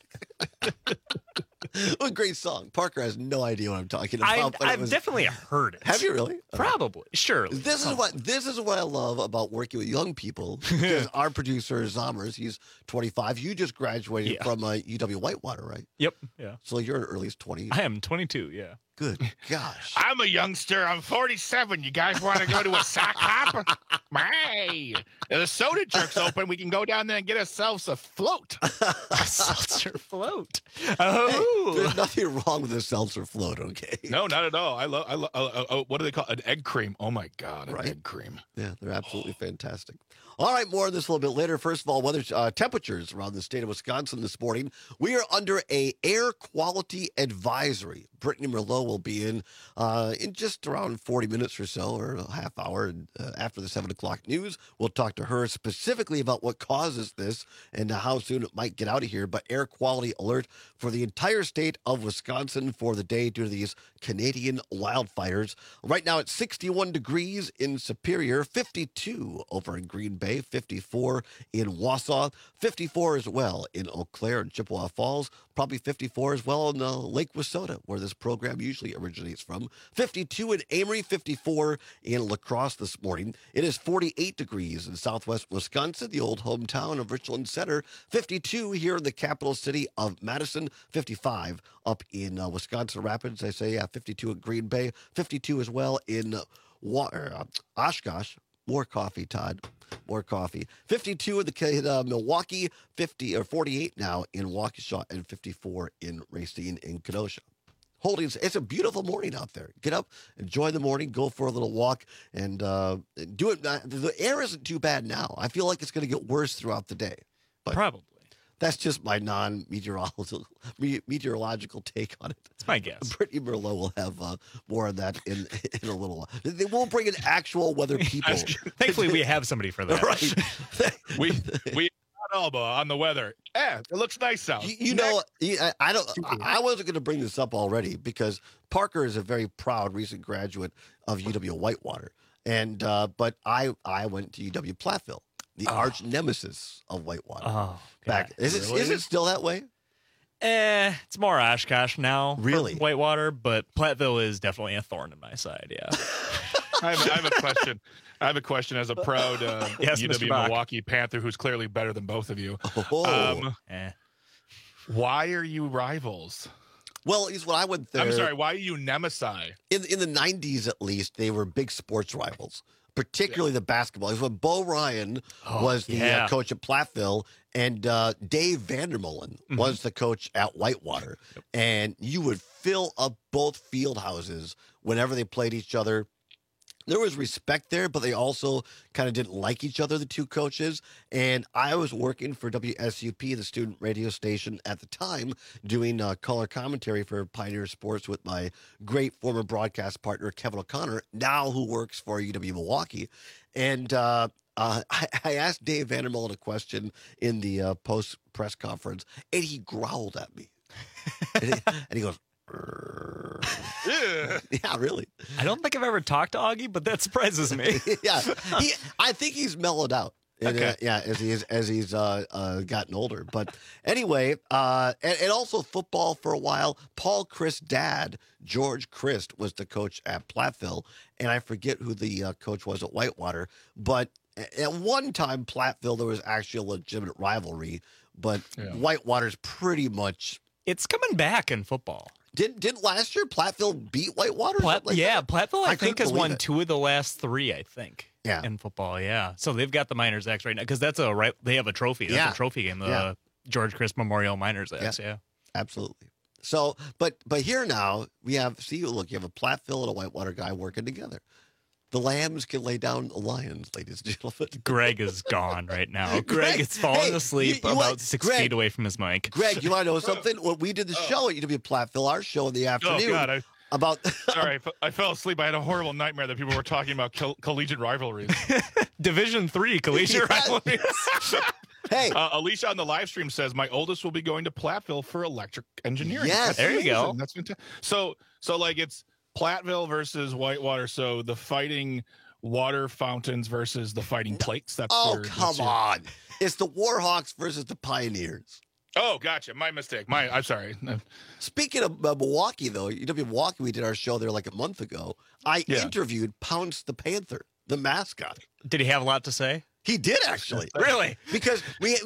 What a great song. Parker has no idea what I'm talking about. I've definitely heard it. Have you really? Probably. Sure. This is what I love about working with young people. Because our producer, Zomers, he's 25. You just graduated from UW Whitewater, right? Yep. Yeah. So you're in early 20s. I am 22, yeah. Good gosh. I'm a youngster. I'm 47. You guys want to go to a sock hop? Hey, the soda jerk's open. We can go down there and get ourselves a float. A seltzer float. Oh, hey, there's nothing wrong with a seltzer float. Okay. No, not at all. I love. What do they call it? An egg cream? Oh my God, an egg cream. Yeah, they're absolutely fantastic. All right, more on this a little bit later. First of all, weather temperatures around the state of Wisconsin this morning. We are under a air quality advisory. Brittany Merlot will be in just around 40 minutes or so, or a half hour after the 7 o'clock news. We'll talk to her specifically about what causes this and how soon it might get out of here. But air quality alert for the entire state of Wisconsin for the day due to these Canadian wildfires. Right now it's 61 degrees in Superior, 52 over in Green Bay, 54 in Wausau, 54 as well in Eau Claire and Chippewa Falls, probably 54 as well in Lake Wissota, where this program usually originates from. 52 in Amory, 54 in La Crosse this morning. It is 48 degrees in southwest Wisconsin, the old hometown of Richland Center. 52 here in the capital city of Madison. 55 up in Wisconsin Rapids. I say, 52 in Green Bay. 52 as well in Oshkosh. More coffee, Todd. More coffee. 52 in the Milwaukee, 48 now in Waukesha, and 54 in Racine in Kenosha. Holdings, it's a beautiful morning out there. Get up, enjoy the morning, go for a little walk, and do it. The air isn't too bad now. I feel like it's going to get worse throughout the day. But probably. That's just my non-meteorological take on it. It's my guess. Brittany Merlot will have more on that in a little while. They won't bring in actual weather people. Thankfully, we have somebody for that. Right. we Alba on the weather. Yeah, it looks nice out. You know, I wasn't going to bring this up already because Parker is a very proud recent graduate of UW Whitewater, and but I went to UW Platteville, the arch nemesis of Whitewater. Oh, back is it still that way? It's more Oshkosh now. Really? Whitewater, but Platteville is definitely a thorn in my side, yeah. I have a question. I have a question as a proud Yes, UW Mr. Bach. Milwaukee Panther who's clearly better than both of you. Oh. Why are you rivals? Well, here's what I went there. I'm sorry, why are you nemesis? In the 90s, at least, they were big sports rivals, particularly the basketball. It was when Bo Ryan was the coach at Platteville, and Dave Vandermolen was the coach at Whitewater. And you would fill up both field houses whenever they played each other. There was respect there, but they also kind of didn't like each other, the two coaches. And I was working for WSUP, the student radio station at the time, doing color commentary for Pioneer Sports with my great former broadcast partner, Kevin O'Connor, now who works for UW Milwaukee. And I asked Dave Vandermolen a question in the post-press conference, and he growled at me. and he goes, yeah, really. I don't think I've ever talked to Augie, but that surprises me. Yeah, I think he's mellowed out. Okay. As he's gotten older. But anyway, and also football for a while. Paul Christ's dad, George Christ, was the coach at Platteville, and I forget who the coach was at Whitewater. But at one time, Platteville, there was actually a legitimate rivalry. But Whitewater's pretty much it's coming back in football. Didn't last year Platteville beat Whitewater? Platteville I think has won it. 2 of the last 3. I think. Yeah. In football, yeah. So they've got the Miners X right now because that's they have a trophy. That's a trophy game. The George Christ Memorial Miners X. Yeah. Absolutely. So, but here now we have you have a Platteville and a Whitewater guy working together. The Lambs can lay down the Lions, ladies and gentlemen. Greg is gone right now. Greg is falling asleep about 6 feet away from his mic. Greg, you want to know something? When we did the show at UW Platteville, our show in the afternoon. Oh, God, sorry, I fell asleep. I had a horrible nightmare that people were talking about collegiate rivalries. Division III collegiate rivalries. Hey, Alicia on the live stream says my oldest will be going to Platteville for electric engineering. Yes, there you go. That's fantastic. So like it's Platteville versus Whitewater. So the fighting water fountains versus the fighting plates. That's come on! It's the Warhawks versus the Pioneers. Oh, gotcha. My mistake. I'm sorry. Speaking of Milwaukee, though, UW Milwaukee, we did our show there like a month ago. I interviewed Pounce the Panther, the mascot. Did he have a lot to say? He did actually. Really? Because he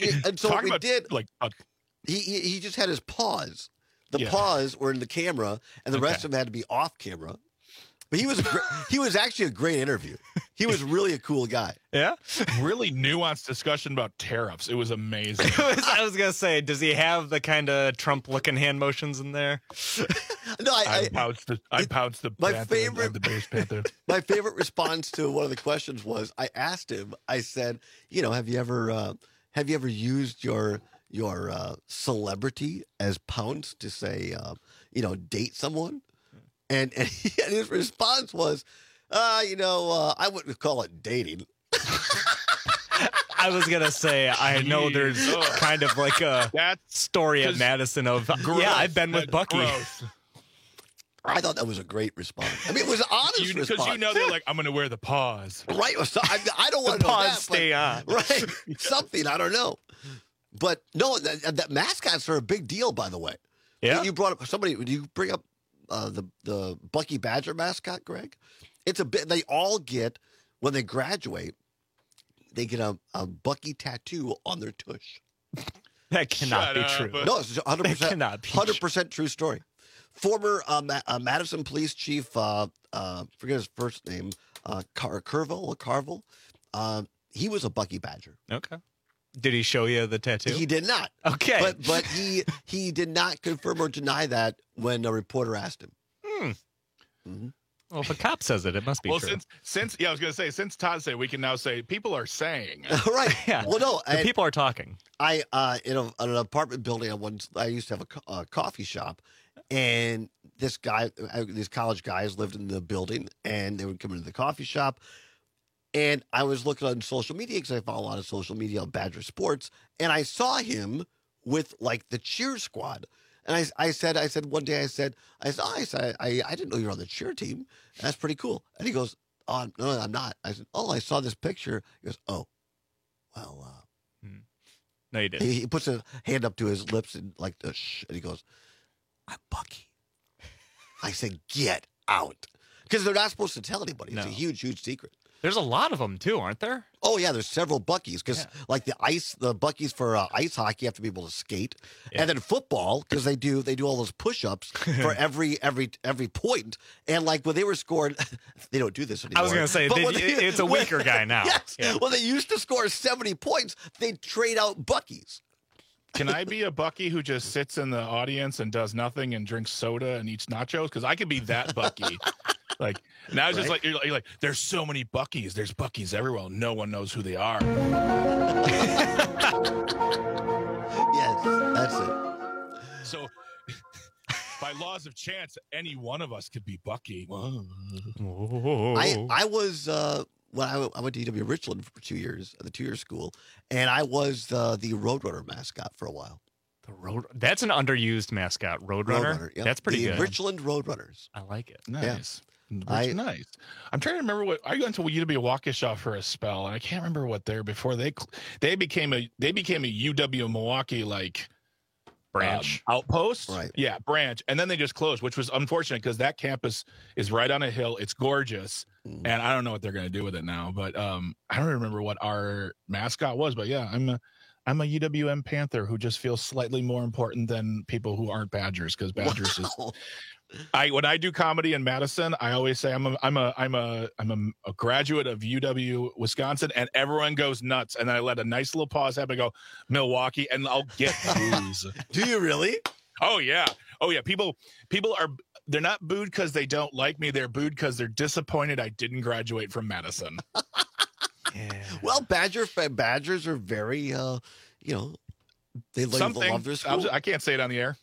just had his paws. The paws were in the camera, and the rest of them had to be off camera. But he was actually a great interview. He was really a cool guy. Yeah? Really nuanced discussion about tariffs. It was amazing. I was going to say, does he have the kind of Trump-looking hand motions in there? No, I pounced the base panther. My favorite response to one of the questions was, I asked him, I said, have you ever used your celebrity as Pounce to say, date someone? And his response was, I wouldn't call it dating. I was going to say, I know there's kind of like a story at Madison of, I've been with Bucky. Gross. I thought that was a great response. I mean, it was an honest response. Because they're like, I'm going to wear the paws. Right. So I don't want to know paws that. Stay on. Right. Something, I don't know. But no, that mascots are a big deal, by the way. Yeah. You brought up somebody, did you bring up the Bucky Badger mascot, Greg? It's a bit. They all get when they graduate. They get a Bucky tattoo on their tush. That cannot be true. No, it's 100%. That cannot be 100% true story. Former Madison Police Chief, forget his first name, Carville. He was a Bucky Badger. Okay. Did he show you the tattoo? He did not. Okay. But he did not confirm or deny that when a reporter asked him. Mm-hmm. Well, if a cop says it, it must be true. Since I was going to say, since Todd said, we can now say people are saying. Right. Yeah. Well, no. The people are talking. In an apartment building, I used to have a coffee shop, and these college guys lived in the building, and they would come into the coffee shop. And I was looking on social media because I follow a lot of social media on Badger Sports, and I saw him with like the cheer squad. And I said one day, I didn't know you were on the cheer team. That's pretty cool. And he goes, "Oh, no, I'm not." I said, "Oh, I saw this picture." He goes, "Oh, well, No, you did. He puts a hand up to his lips and like, shh, and he goes, "I'm Bucky." I said, "Get out," because they're not supposed to tell anybody. It's a huge, huge secret. There's a lot of them too, aren't there? Oh yeah, there's several Buckies because like the Buckies for ice hockey have to be able to skate, and then football because they do all those push-ups for every point. And like when they were scoring, they don't do this anymore. I was going to say it's a weaker guy now. Yes, when they used to score 70 points, they'd trade out Buckies. Can I be a Bucky who just sits in the audience and does nothing and drinks soda and eats nachos? Because I could be that Bucky. Like now, it's just like you're like, there's so many Buckies. There's Buckies everywhere. No one knows who they are. Yes, that's it. So, by laws of chance, any one of us could be Bucky. I was when I went to UW Richland for 2 years at the 2-year school, and I was the Roadrunner mascot for a while. That's an underused mascot, Roadrunner. Yep. That's pretty the good. Richland Roadrunners. I like it. Nice. Nice. I'm trying to remember what I went to UW Waukesha for a spell, and I can't remember what they're before they became a UW Milwaukee branch outpost, right? Yeah, branch, and then they just closed, which was unfortunate because that campus is right on a hill. It's gorgeous, and I don't know what they're going to do with it now. But I don't remember what our mascot was. But yeah, I'm a UWM Panther who just feels slightly more important than people who aren't Badgers because Badgers is. When I do comedy in Madison, I always say I'm a graduate of UW Wisconsin, and everyone goes nuts. And then I let a nice little pause happen. And go Milwaukee, and I'll get boos. Do you really? Oh yeah. People they're not booed because they don't like me. They're booed because they're disappointed I didn't graduate from Madison. Well, Badgers are very they love their school. I can't say it on the air.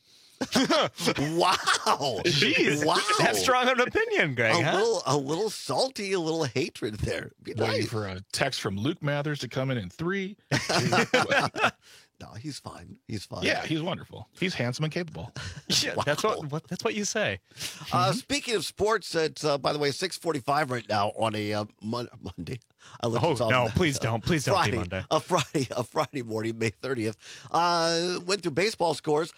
Wow. Jeez. Wow. That's strong of an opinion, Greg. A little salty, a little hatred there. Waiting for a text from Luke Mathers to come in 3. No, he's fine. He's fine. Yeah, he's wonderful. He's handsome and capable. Yeah, wow. That's what you say. Speaking of sports, it's by the way 6:45 right now on a Monday. Please don't Friday, be Monday. A Friday morning, May 30th. Went through baseball scores.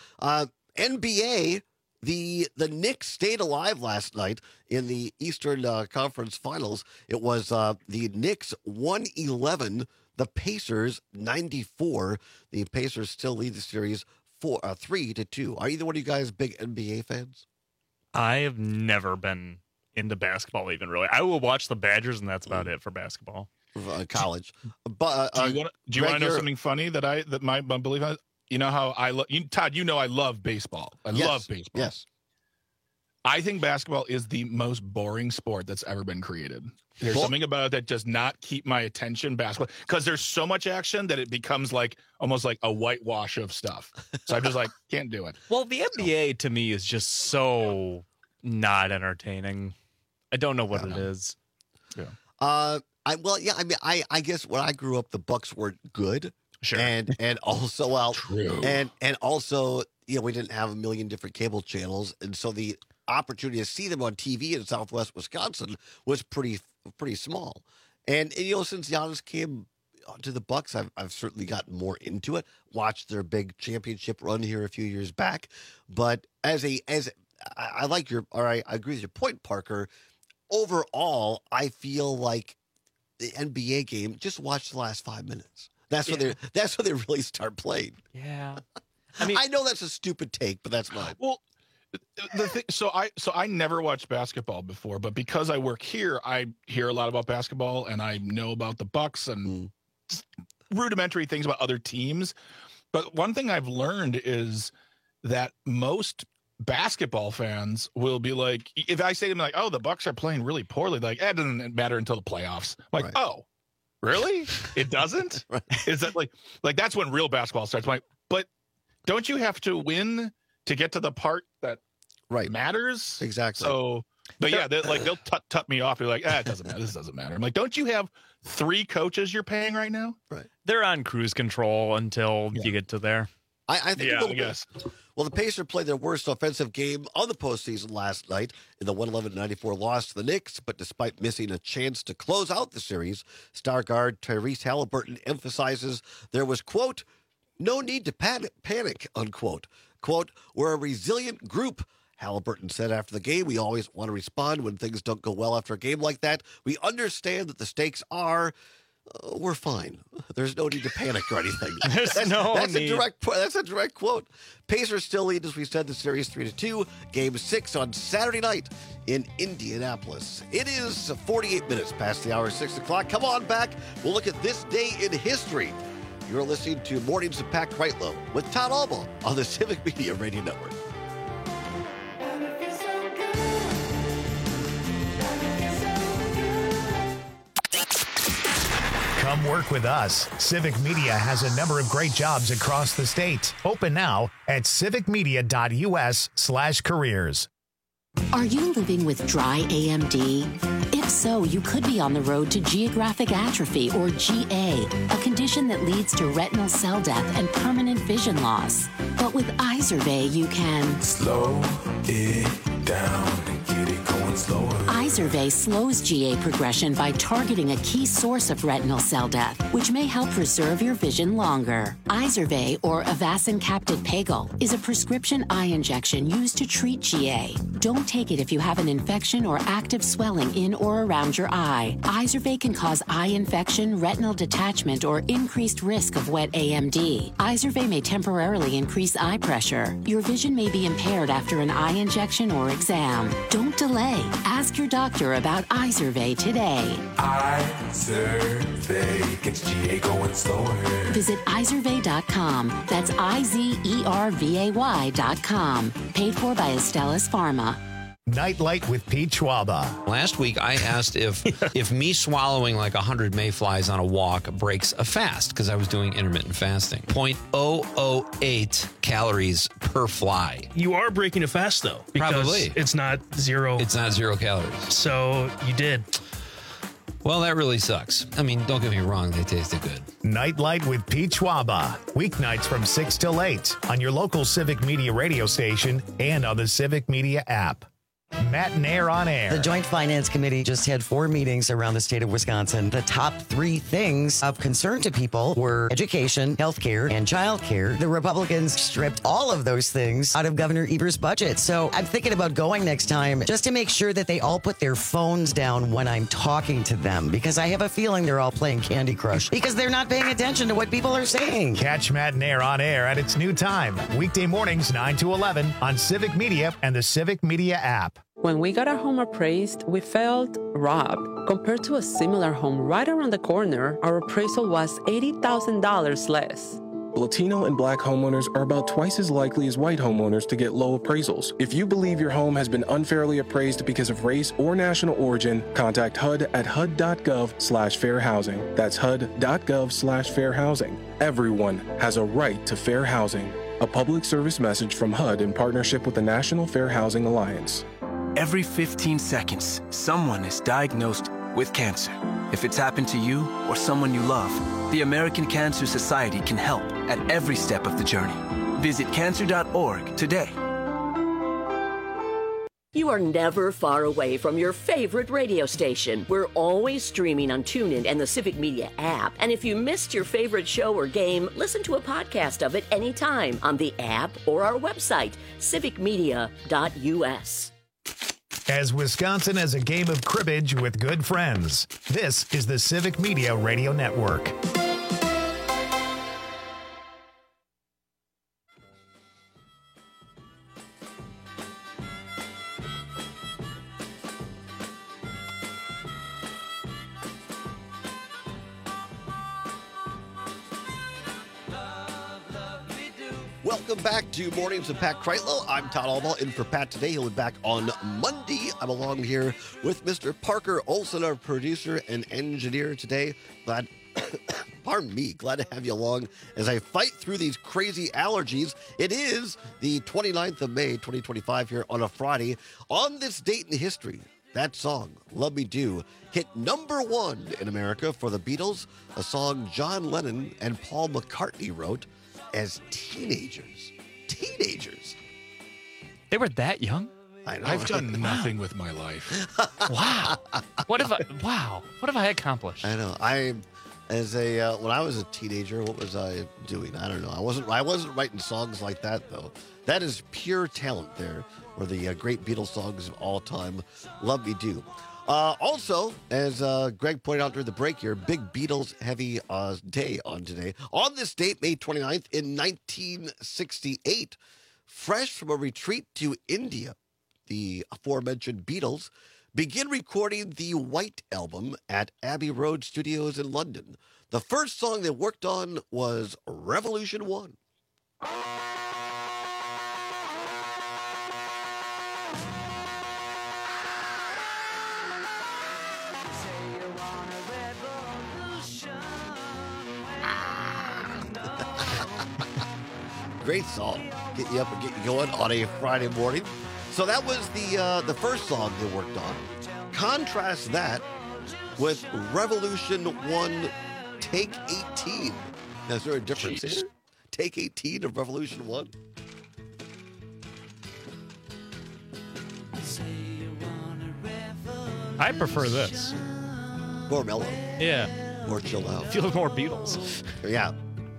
NBA, the Knicks stayed alive last night in the Eastern Conference Finals. It was the Knicks 111, the Pacers 94. The Pacers still lead the series 3-2. Are either one of you guys big NBA fans? I have never been into basketball even really. I will watch the Badgers, and that's about it for basketball. College. But do you want to know something funny that my belief is? You know how I love you, Todd. You know I love baseball. I love baseball. Yes. I think basketball is the most boring sport that's ever been created. There's something about it that does not keep my attention. Basketball, because there's so much action that it becomes almost like a whitewash of stuff. So I'm just can't do it. Well, the NBA to me is just so not entertaining. I don't know what it is. Yeah. I guess when I grew up, the Bucks weren't good. Sure. And also True. And also, we didn't have a million different cable channels, and so the opportunity to see them on TV in Southwest Wisconsin was pretty small. And since Giannis came to the Bucks, I've certainly gotten more into it. Watched their big championship run here a few years back, but I agree with your point, Parker. Overall, I feel like the NBA game, just watch the last 5 minutes. That's when they really start playing. Yeah. I know that's a stupid take, but that's mine. Well, the thing, so I never watched basketball before, but because I work here, I hear a lot about basketball, and I know about the Bucks and rudimentary things about other teams. But one thing I've learned is that most basketball fans will be like, if I say to them "Oh, the Bucks are playing really poorly," it doesn't matter until the playoffs. I'm like, oh, really? It doesn't? Right. Is that like that's when real basketball starts? I'm like, but don't you have to win to get to the part that matters? Exactly. So, but yeah, they'll tut me off. They're like, it doesn't matter. This doesn't matter. I'm like, don't you have 3 coaches you're paying right now? Right. They're on cruise control until you get to there. I think I guess. Well, the Pacers played their worst offensive game of the postseason last night in the 111-94 loss to the Knicks, but despite missing a chance to close out the series, star guard Tyrese Halliburton emphasizes there was, quote, No need to panic, unquote. Quote, we're a resilient group, Halliburton said after the game. We always want to respond when things don't go well after a game like that. We understand that the stakes are, we're fine. There's no need to panic or anything. That's a direct quote. Pacers still lead, as we said, the series 3-2. Game 6 on Saturday night in Indianapolis. It is 48 minutes past the hour, 6 o'clock. Come on back. We'll look at this day in history. You're listening to Mornings with Pat Kreitlow with Todd Alba on the Civic Media Radio Network. Come work with us. Civic Media has a number of great jobs across the state. Open now at civicmedia.us/careers. Are you living with dry AMD? If so, you could be on the road to geographic atrophy, or GA, a condition that leads to retinal cell death and permanent vision loss. But with Izervay, you can slow it down and get it going slower. Izervay slows GA progression by targeting a key source of retinal cell death, which may help preserve your vision longer. Izervay, or Avastin Capted Pagel, is a prescription eye injection used to treat GA. Don't take it if you have an infection or active swelling in or around your eye. Izervay can cause eye infection, retinal detachment, or increased risk of wet AMD. Izervay may temporarily increase eye pressure. Your vision may be impaired after an eye injection or exam. Don't delay. Ask your doctor about Izervay today. Izervay gets GA going slower. Visit Izervay.com. That's IZERVAY.com. Paid for by Astellas Pharma. Nightlight with Pete Schwaba. Last week, I asked if me swallowing like 100 mayflies on a walk breaks a fast, because I was doing intermittent fasting. 0.008 calories per fly. You are breaking a fast, though. Because Probably. It's not zero. It's not 0 calories. So you did. Well, that really sucks. I mean, don't get me wrong, they tasted good. Nightlight with Pete Schwaba. Weeknights from 6 till 8 on your local Civic Media radio station and on the Civic Media app. Matt Nair on air. The Joint Finance Committee just had 4 meetings around the state of Wisconsin. The top 3 things of concern to people were education, healthcare, and childcare. The Republicans stripped all of those things out of Governor Evers' budget. So I'm thinking about going next time just to make sure that they all put their phones down when I'm talking to them, because I have a feeling they're all playing Candy Crush because they're not paying attention to what people are saying. Catch Matt Nair on air at its new time, weekday mornings 9 to 11 on Civic Media and the Civic Media app. When we got our home appraised, we felt robbed. Compared to a similar home right around the corner, our appraisal was $80,000 less. Latino and Black homeowners are about twice as likely as white homeowners to get low appraisals. If you believe your home has been unfairly appraised because of race or national origin, contact HUD at HUD.gov/fair housing. That's HUD.gov/fair housing. Everyone has a right to fair housing. A public service message from HUD in partnership with the National Fair Housing Alliance. Every 15 seconds, someone is diagnosed with cancer. If it's happened to you or someone you love, the American Cancer Society can help at every step of the journey. Visit cancer.org today. You are never far away from your favorite radio station. We're always streaming on TuneIn and the Civic Media app. And if you missed your favorite show or game, listen to a podcast of it anytime on the app or our website, civicmedia.us. As Wisconsin has a game of cribbage with good friends, this is the Civic Media Radio Network. Welcome back to Mornings with Pat Kreitlow. I'm Todd Alba, in for Pat today. He'll be back on Monday. I'm along here with Mr. Parker Olson, our producer and engineer today. Glad to have you along as I fight through these crazy allergies. It is the 29th of May, 2025 here on a Friday. On this date in history, that song, Love Me Do, hit number 1 in America for the Beatles, a song John Lennon and Paul McCartney wrote as teenagers. They were that young? I know. I've done nothing with my life. Wow. What have I accomplished? I know. When I was a teenager, what was I doing? I don't know. I wasn't writing songs like that though. That is pure talent there, or the great Beatles songs of all time. Love Me Do. Also, as Greg pointed out during the break here, big Beatles heavy day on today. On this date, May 29th, in 1968, fresh from a retreat to India, the aforementioned Beatles begin recording the White Album at Abbey Road Studios in London. The first song they worked on was Revolution 1. Great song. Get you up and get you going on a Friday morning. So that was the first song they worked on. Contrast that with Revolution 1 Take 18. Now, is there a difference here? Take 18 of Revolution 1? I prefer this. More mellow. Yeah. More chilled out. Feels more Beatles. Yeah.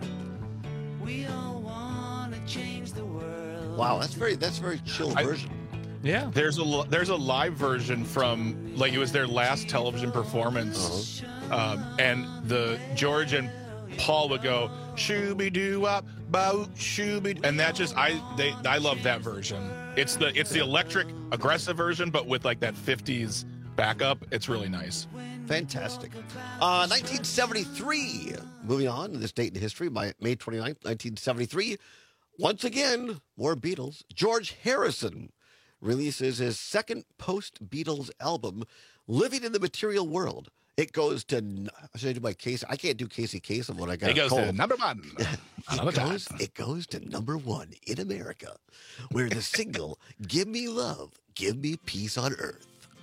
Wow, that's very chill version. Yeah. There's a live version from, like, it was their last television performance. And the George and Paul would go shooby doo wop bout shooby, and that just I love that version. It's the electric aggressive version, but with like that 50s backup. It's really nice. Fantastic. 1973. Moving on to this date in history, May 29th, 1973. Once again, more Beatles. George Harrison releases his second post-Beatles album, Living in the Material World. It goes to, should I do my case? I can't do Casey Kasem when I got it goes cold. to number one. It goes to number one in America, where the single, Give Me Love, Give Me Peace on Earth.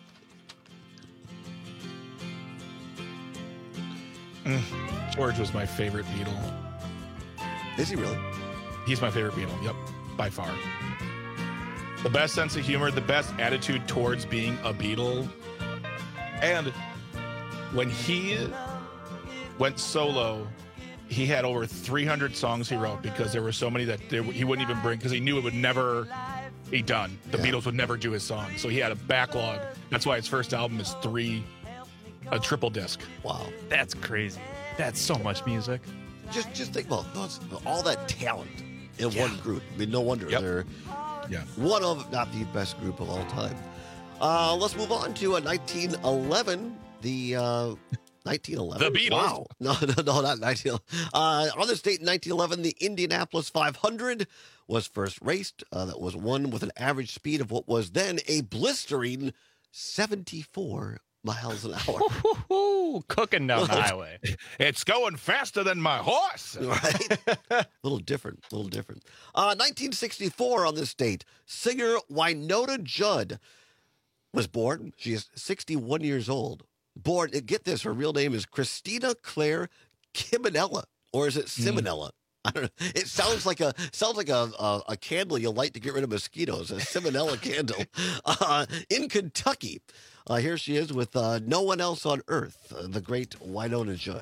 George was my favorite Beatle. Is he really? He's my favorite Beatle. Yep, by far. The best sense of humor, the best attitude towards being a Beatle. And when he went solo, he had over 300 songs he wrote because there were so many that he wouldn't even bring because he knew it would never be done. The Beatles would never do his song. So he had a backlog. That's why his first album is a triple disc. Wow. That's crazy. That's so much music. Just think about all that talent in one group. I mean, no wonder they're one of, if not the best group of all time. Let's move on to 1911. The 1911. The Beatles. Wow. No, not 1911. On this date in 1911, the Indianapolis 500 was first raced. That was won with an average speed of what was then a blistering 74 miles an hour. Cooking down the highway. It's going faster than my horse. Right? A little different. 1964 on this date, singer Wynonna Judd was born. She is 61 years old. Born, get this, her real name is Christina Claire Kiminella, or is it Simonella? I don't know. It sounds like a candle you light to get rid of mosquitoes, a Simonella candle. In Kentucky. Here she is with No One Else on Earth, the great Wynonna Judd.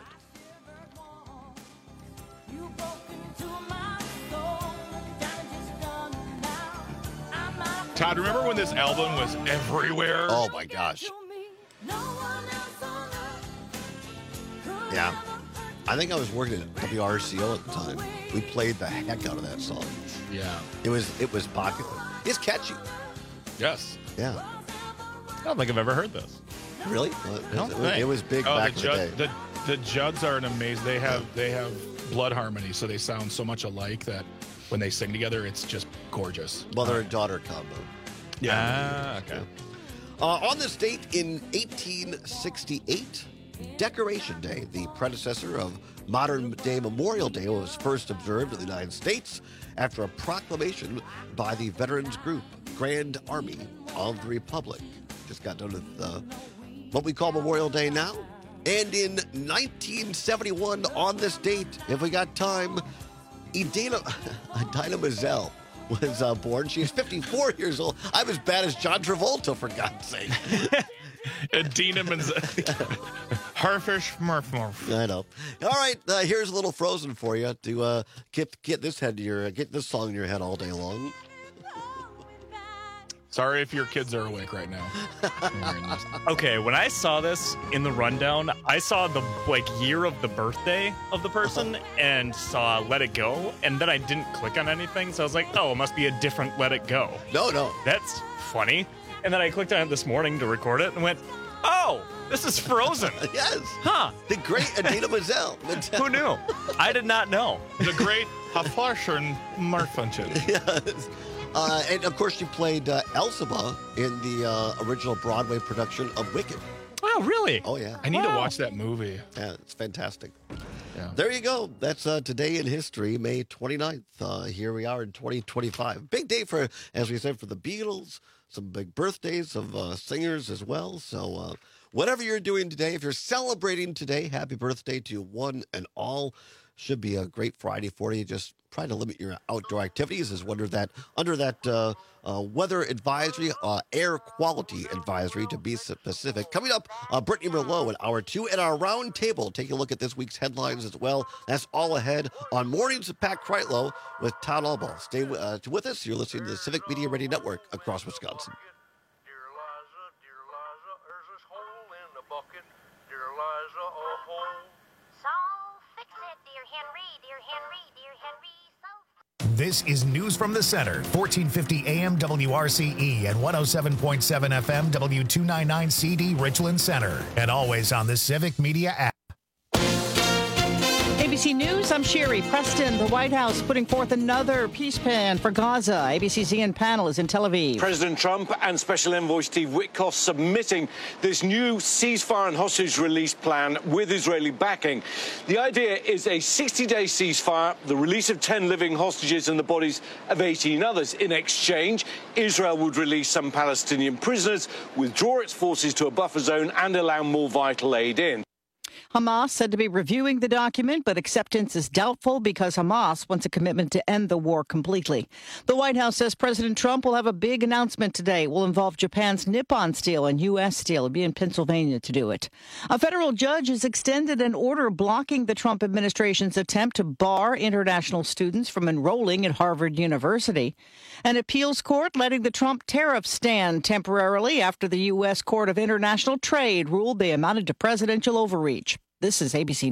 Todd, remember when this album was everywhere? Oh my gosh. Yeah. I think I was working at WRCO at the time. We played the heck out of that song. Yeah. It was popular. It's catchy. Yes. Yeah. I don't think I've ever heard this. Really? It was big back in the day. The Judds are an amazing. They have blood harmony, so they sound so much alike that when they sing together, it's just gorgeous. Mother and daughter combo. Yeah. Okay. On this date in 1868, Decoration Day, the predecessor of modern-day Memorial Day, was first observed in the United States after a proclamation by the veterans group Grand Army of the Republic. Just got done with what we call Memorial Day now. And in 1971, on this date, if we got time, Idina Menzel was born. She is 54 years old. I'm as bad as John Travolta, for God's sake. Idina Menzel. Harfish Murph. I know. All right, here's a little Frozen for you to get this song in your head all day long. Sorry if your kids are awake right now. Okay, when I saw this in the rundown, I saw the year of the birthday of the person and saw Let It Go, and then I didn't click on anything, so I was like, oh, it must be a different Let It Go. No. That's funny. And then I clicked on it this morning to record it and went, oh, this is Frozen. Yes. Huh. The great Adina Menzel. Who knew? I did not know. The great Harfish Murph. Yes. And, of course, she played Elphaba in the original Broadway production of Wicked. Oh, really? Oh, yeah. I need to watch that movie. Yeah, it's fantastic. Yeah. There you go. That's Today in History, May 29th. Here we are in 2025. Big day for, as we said, for the Beatles. Some big birthdays of singers as well. So whatever you're doing today, if you're celebrating today, happy birthday to one and all. Should be a great Friday for you. Just try to limit your outdoor activities as under that weather advisory, air quality advisory to be specific. Coming up, Brittany Merlot in Hour 2 and our round table. Take a look at this week's headlines as well. That's all ahead on Mornings with Pat Kreitlow with Todd Albaugh. Stay with us. You're listening to the Civic Media Radio Network across Wisconsin. This is News from the Center, 1450 AM WRCE and 107.7 FM W299 CD Richland Center, and always on the Civic Media app. ABC News, I'm Sherry Preston. The White House putting forth another peace plan for Gaza. ABC's Ian Panel is in Tel Aviv. President Trump and Special Envoy Steve Witkoff submitting this new ceasefire and hostage release plan with Israeli backing. The idea is a 60-day ceasefire, the release of 10 living hostages and the bodies of 18 others. In exchange, Israel would release some Palestinian prisoners, withdraw its forces to a buffer zone and allow more vital aid in. Hamas said to be reviewing the document, but acceptance is doubtful because Hamas wants a commitment to end the war completely. The White House says President Trump will have a big announcement today. It will involve Japan's Nippon Steel and U.S. Steel. It'll be in Pennsylvania to do it. A federal judge has extended an order blocking the Trump administration's attempt to bar international students from enrolling at Harvard University. An appeals court letting the Trump tariffs stand temporarily after the U.S. Court of International Trade ruled they amounted to presidential overreach. This is ABC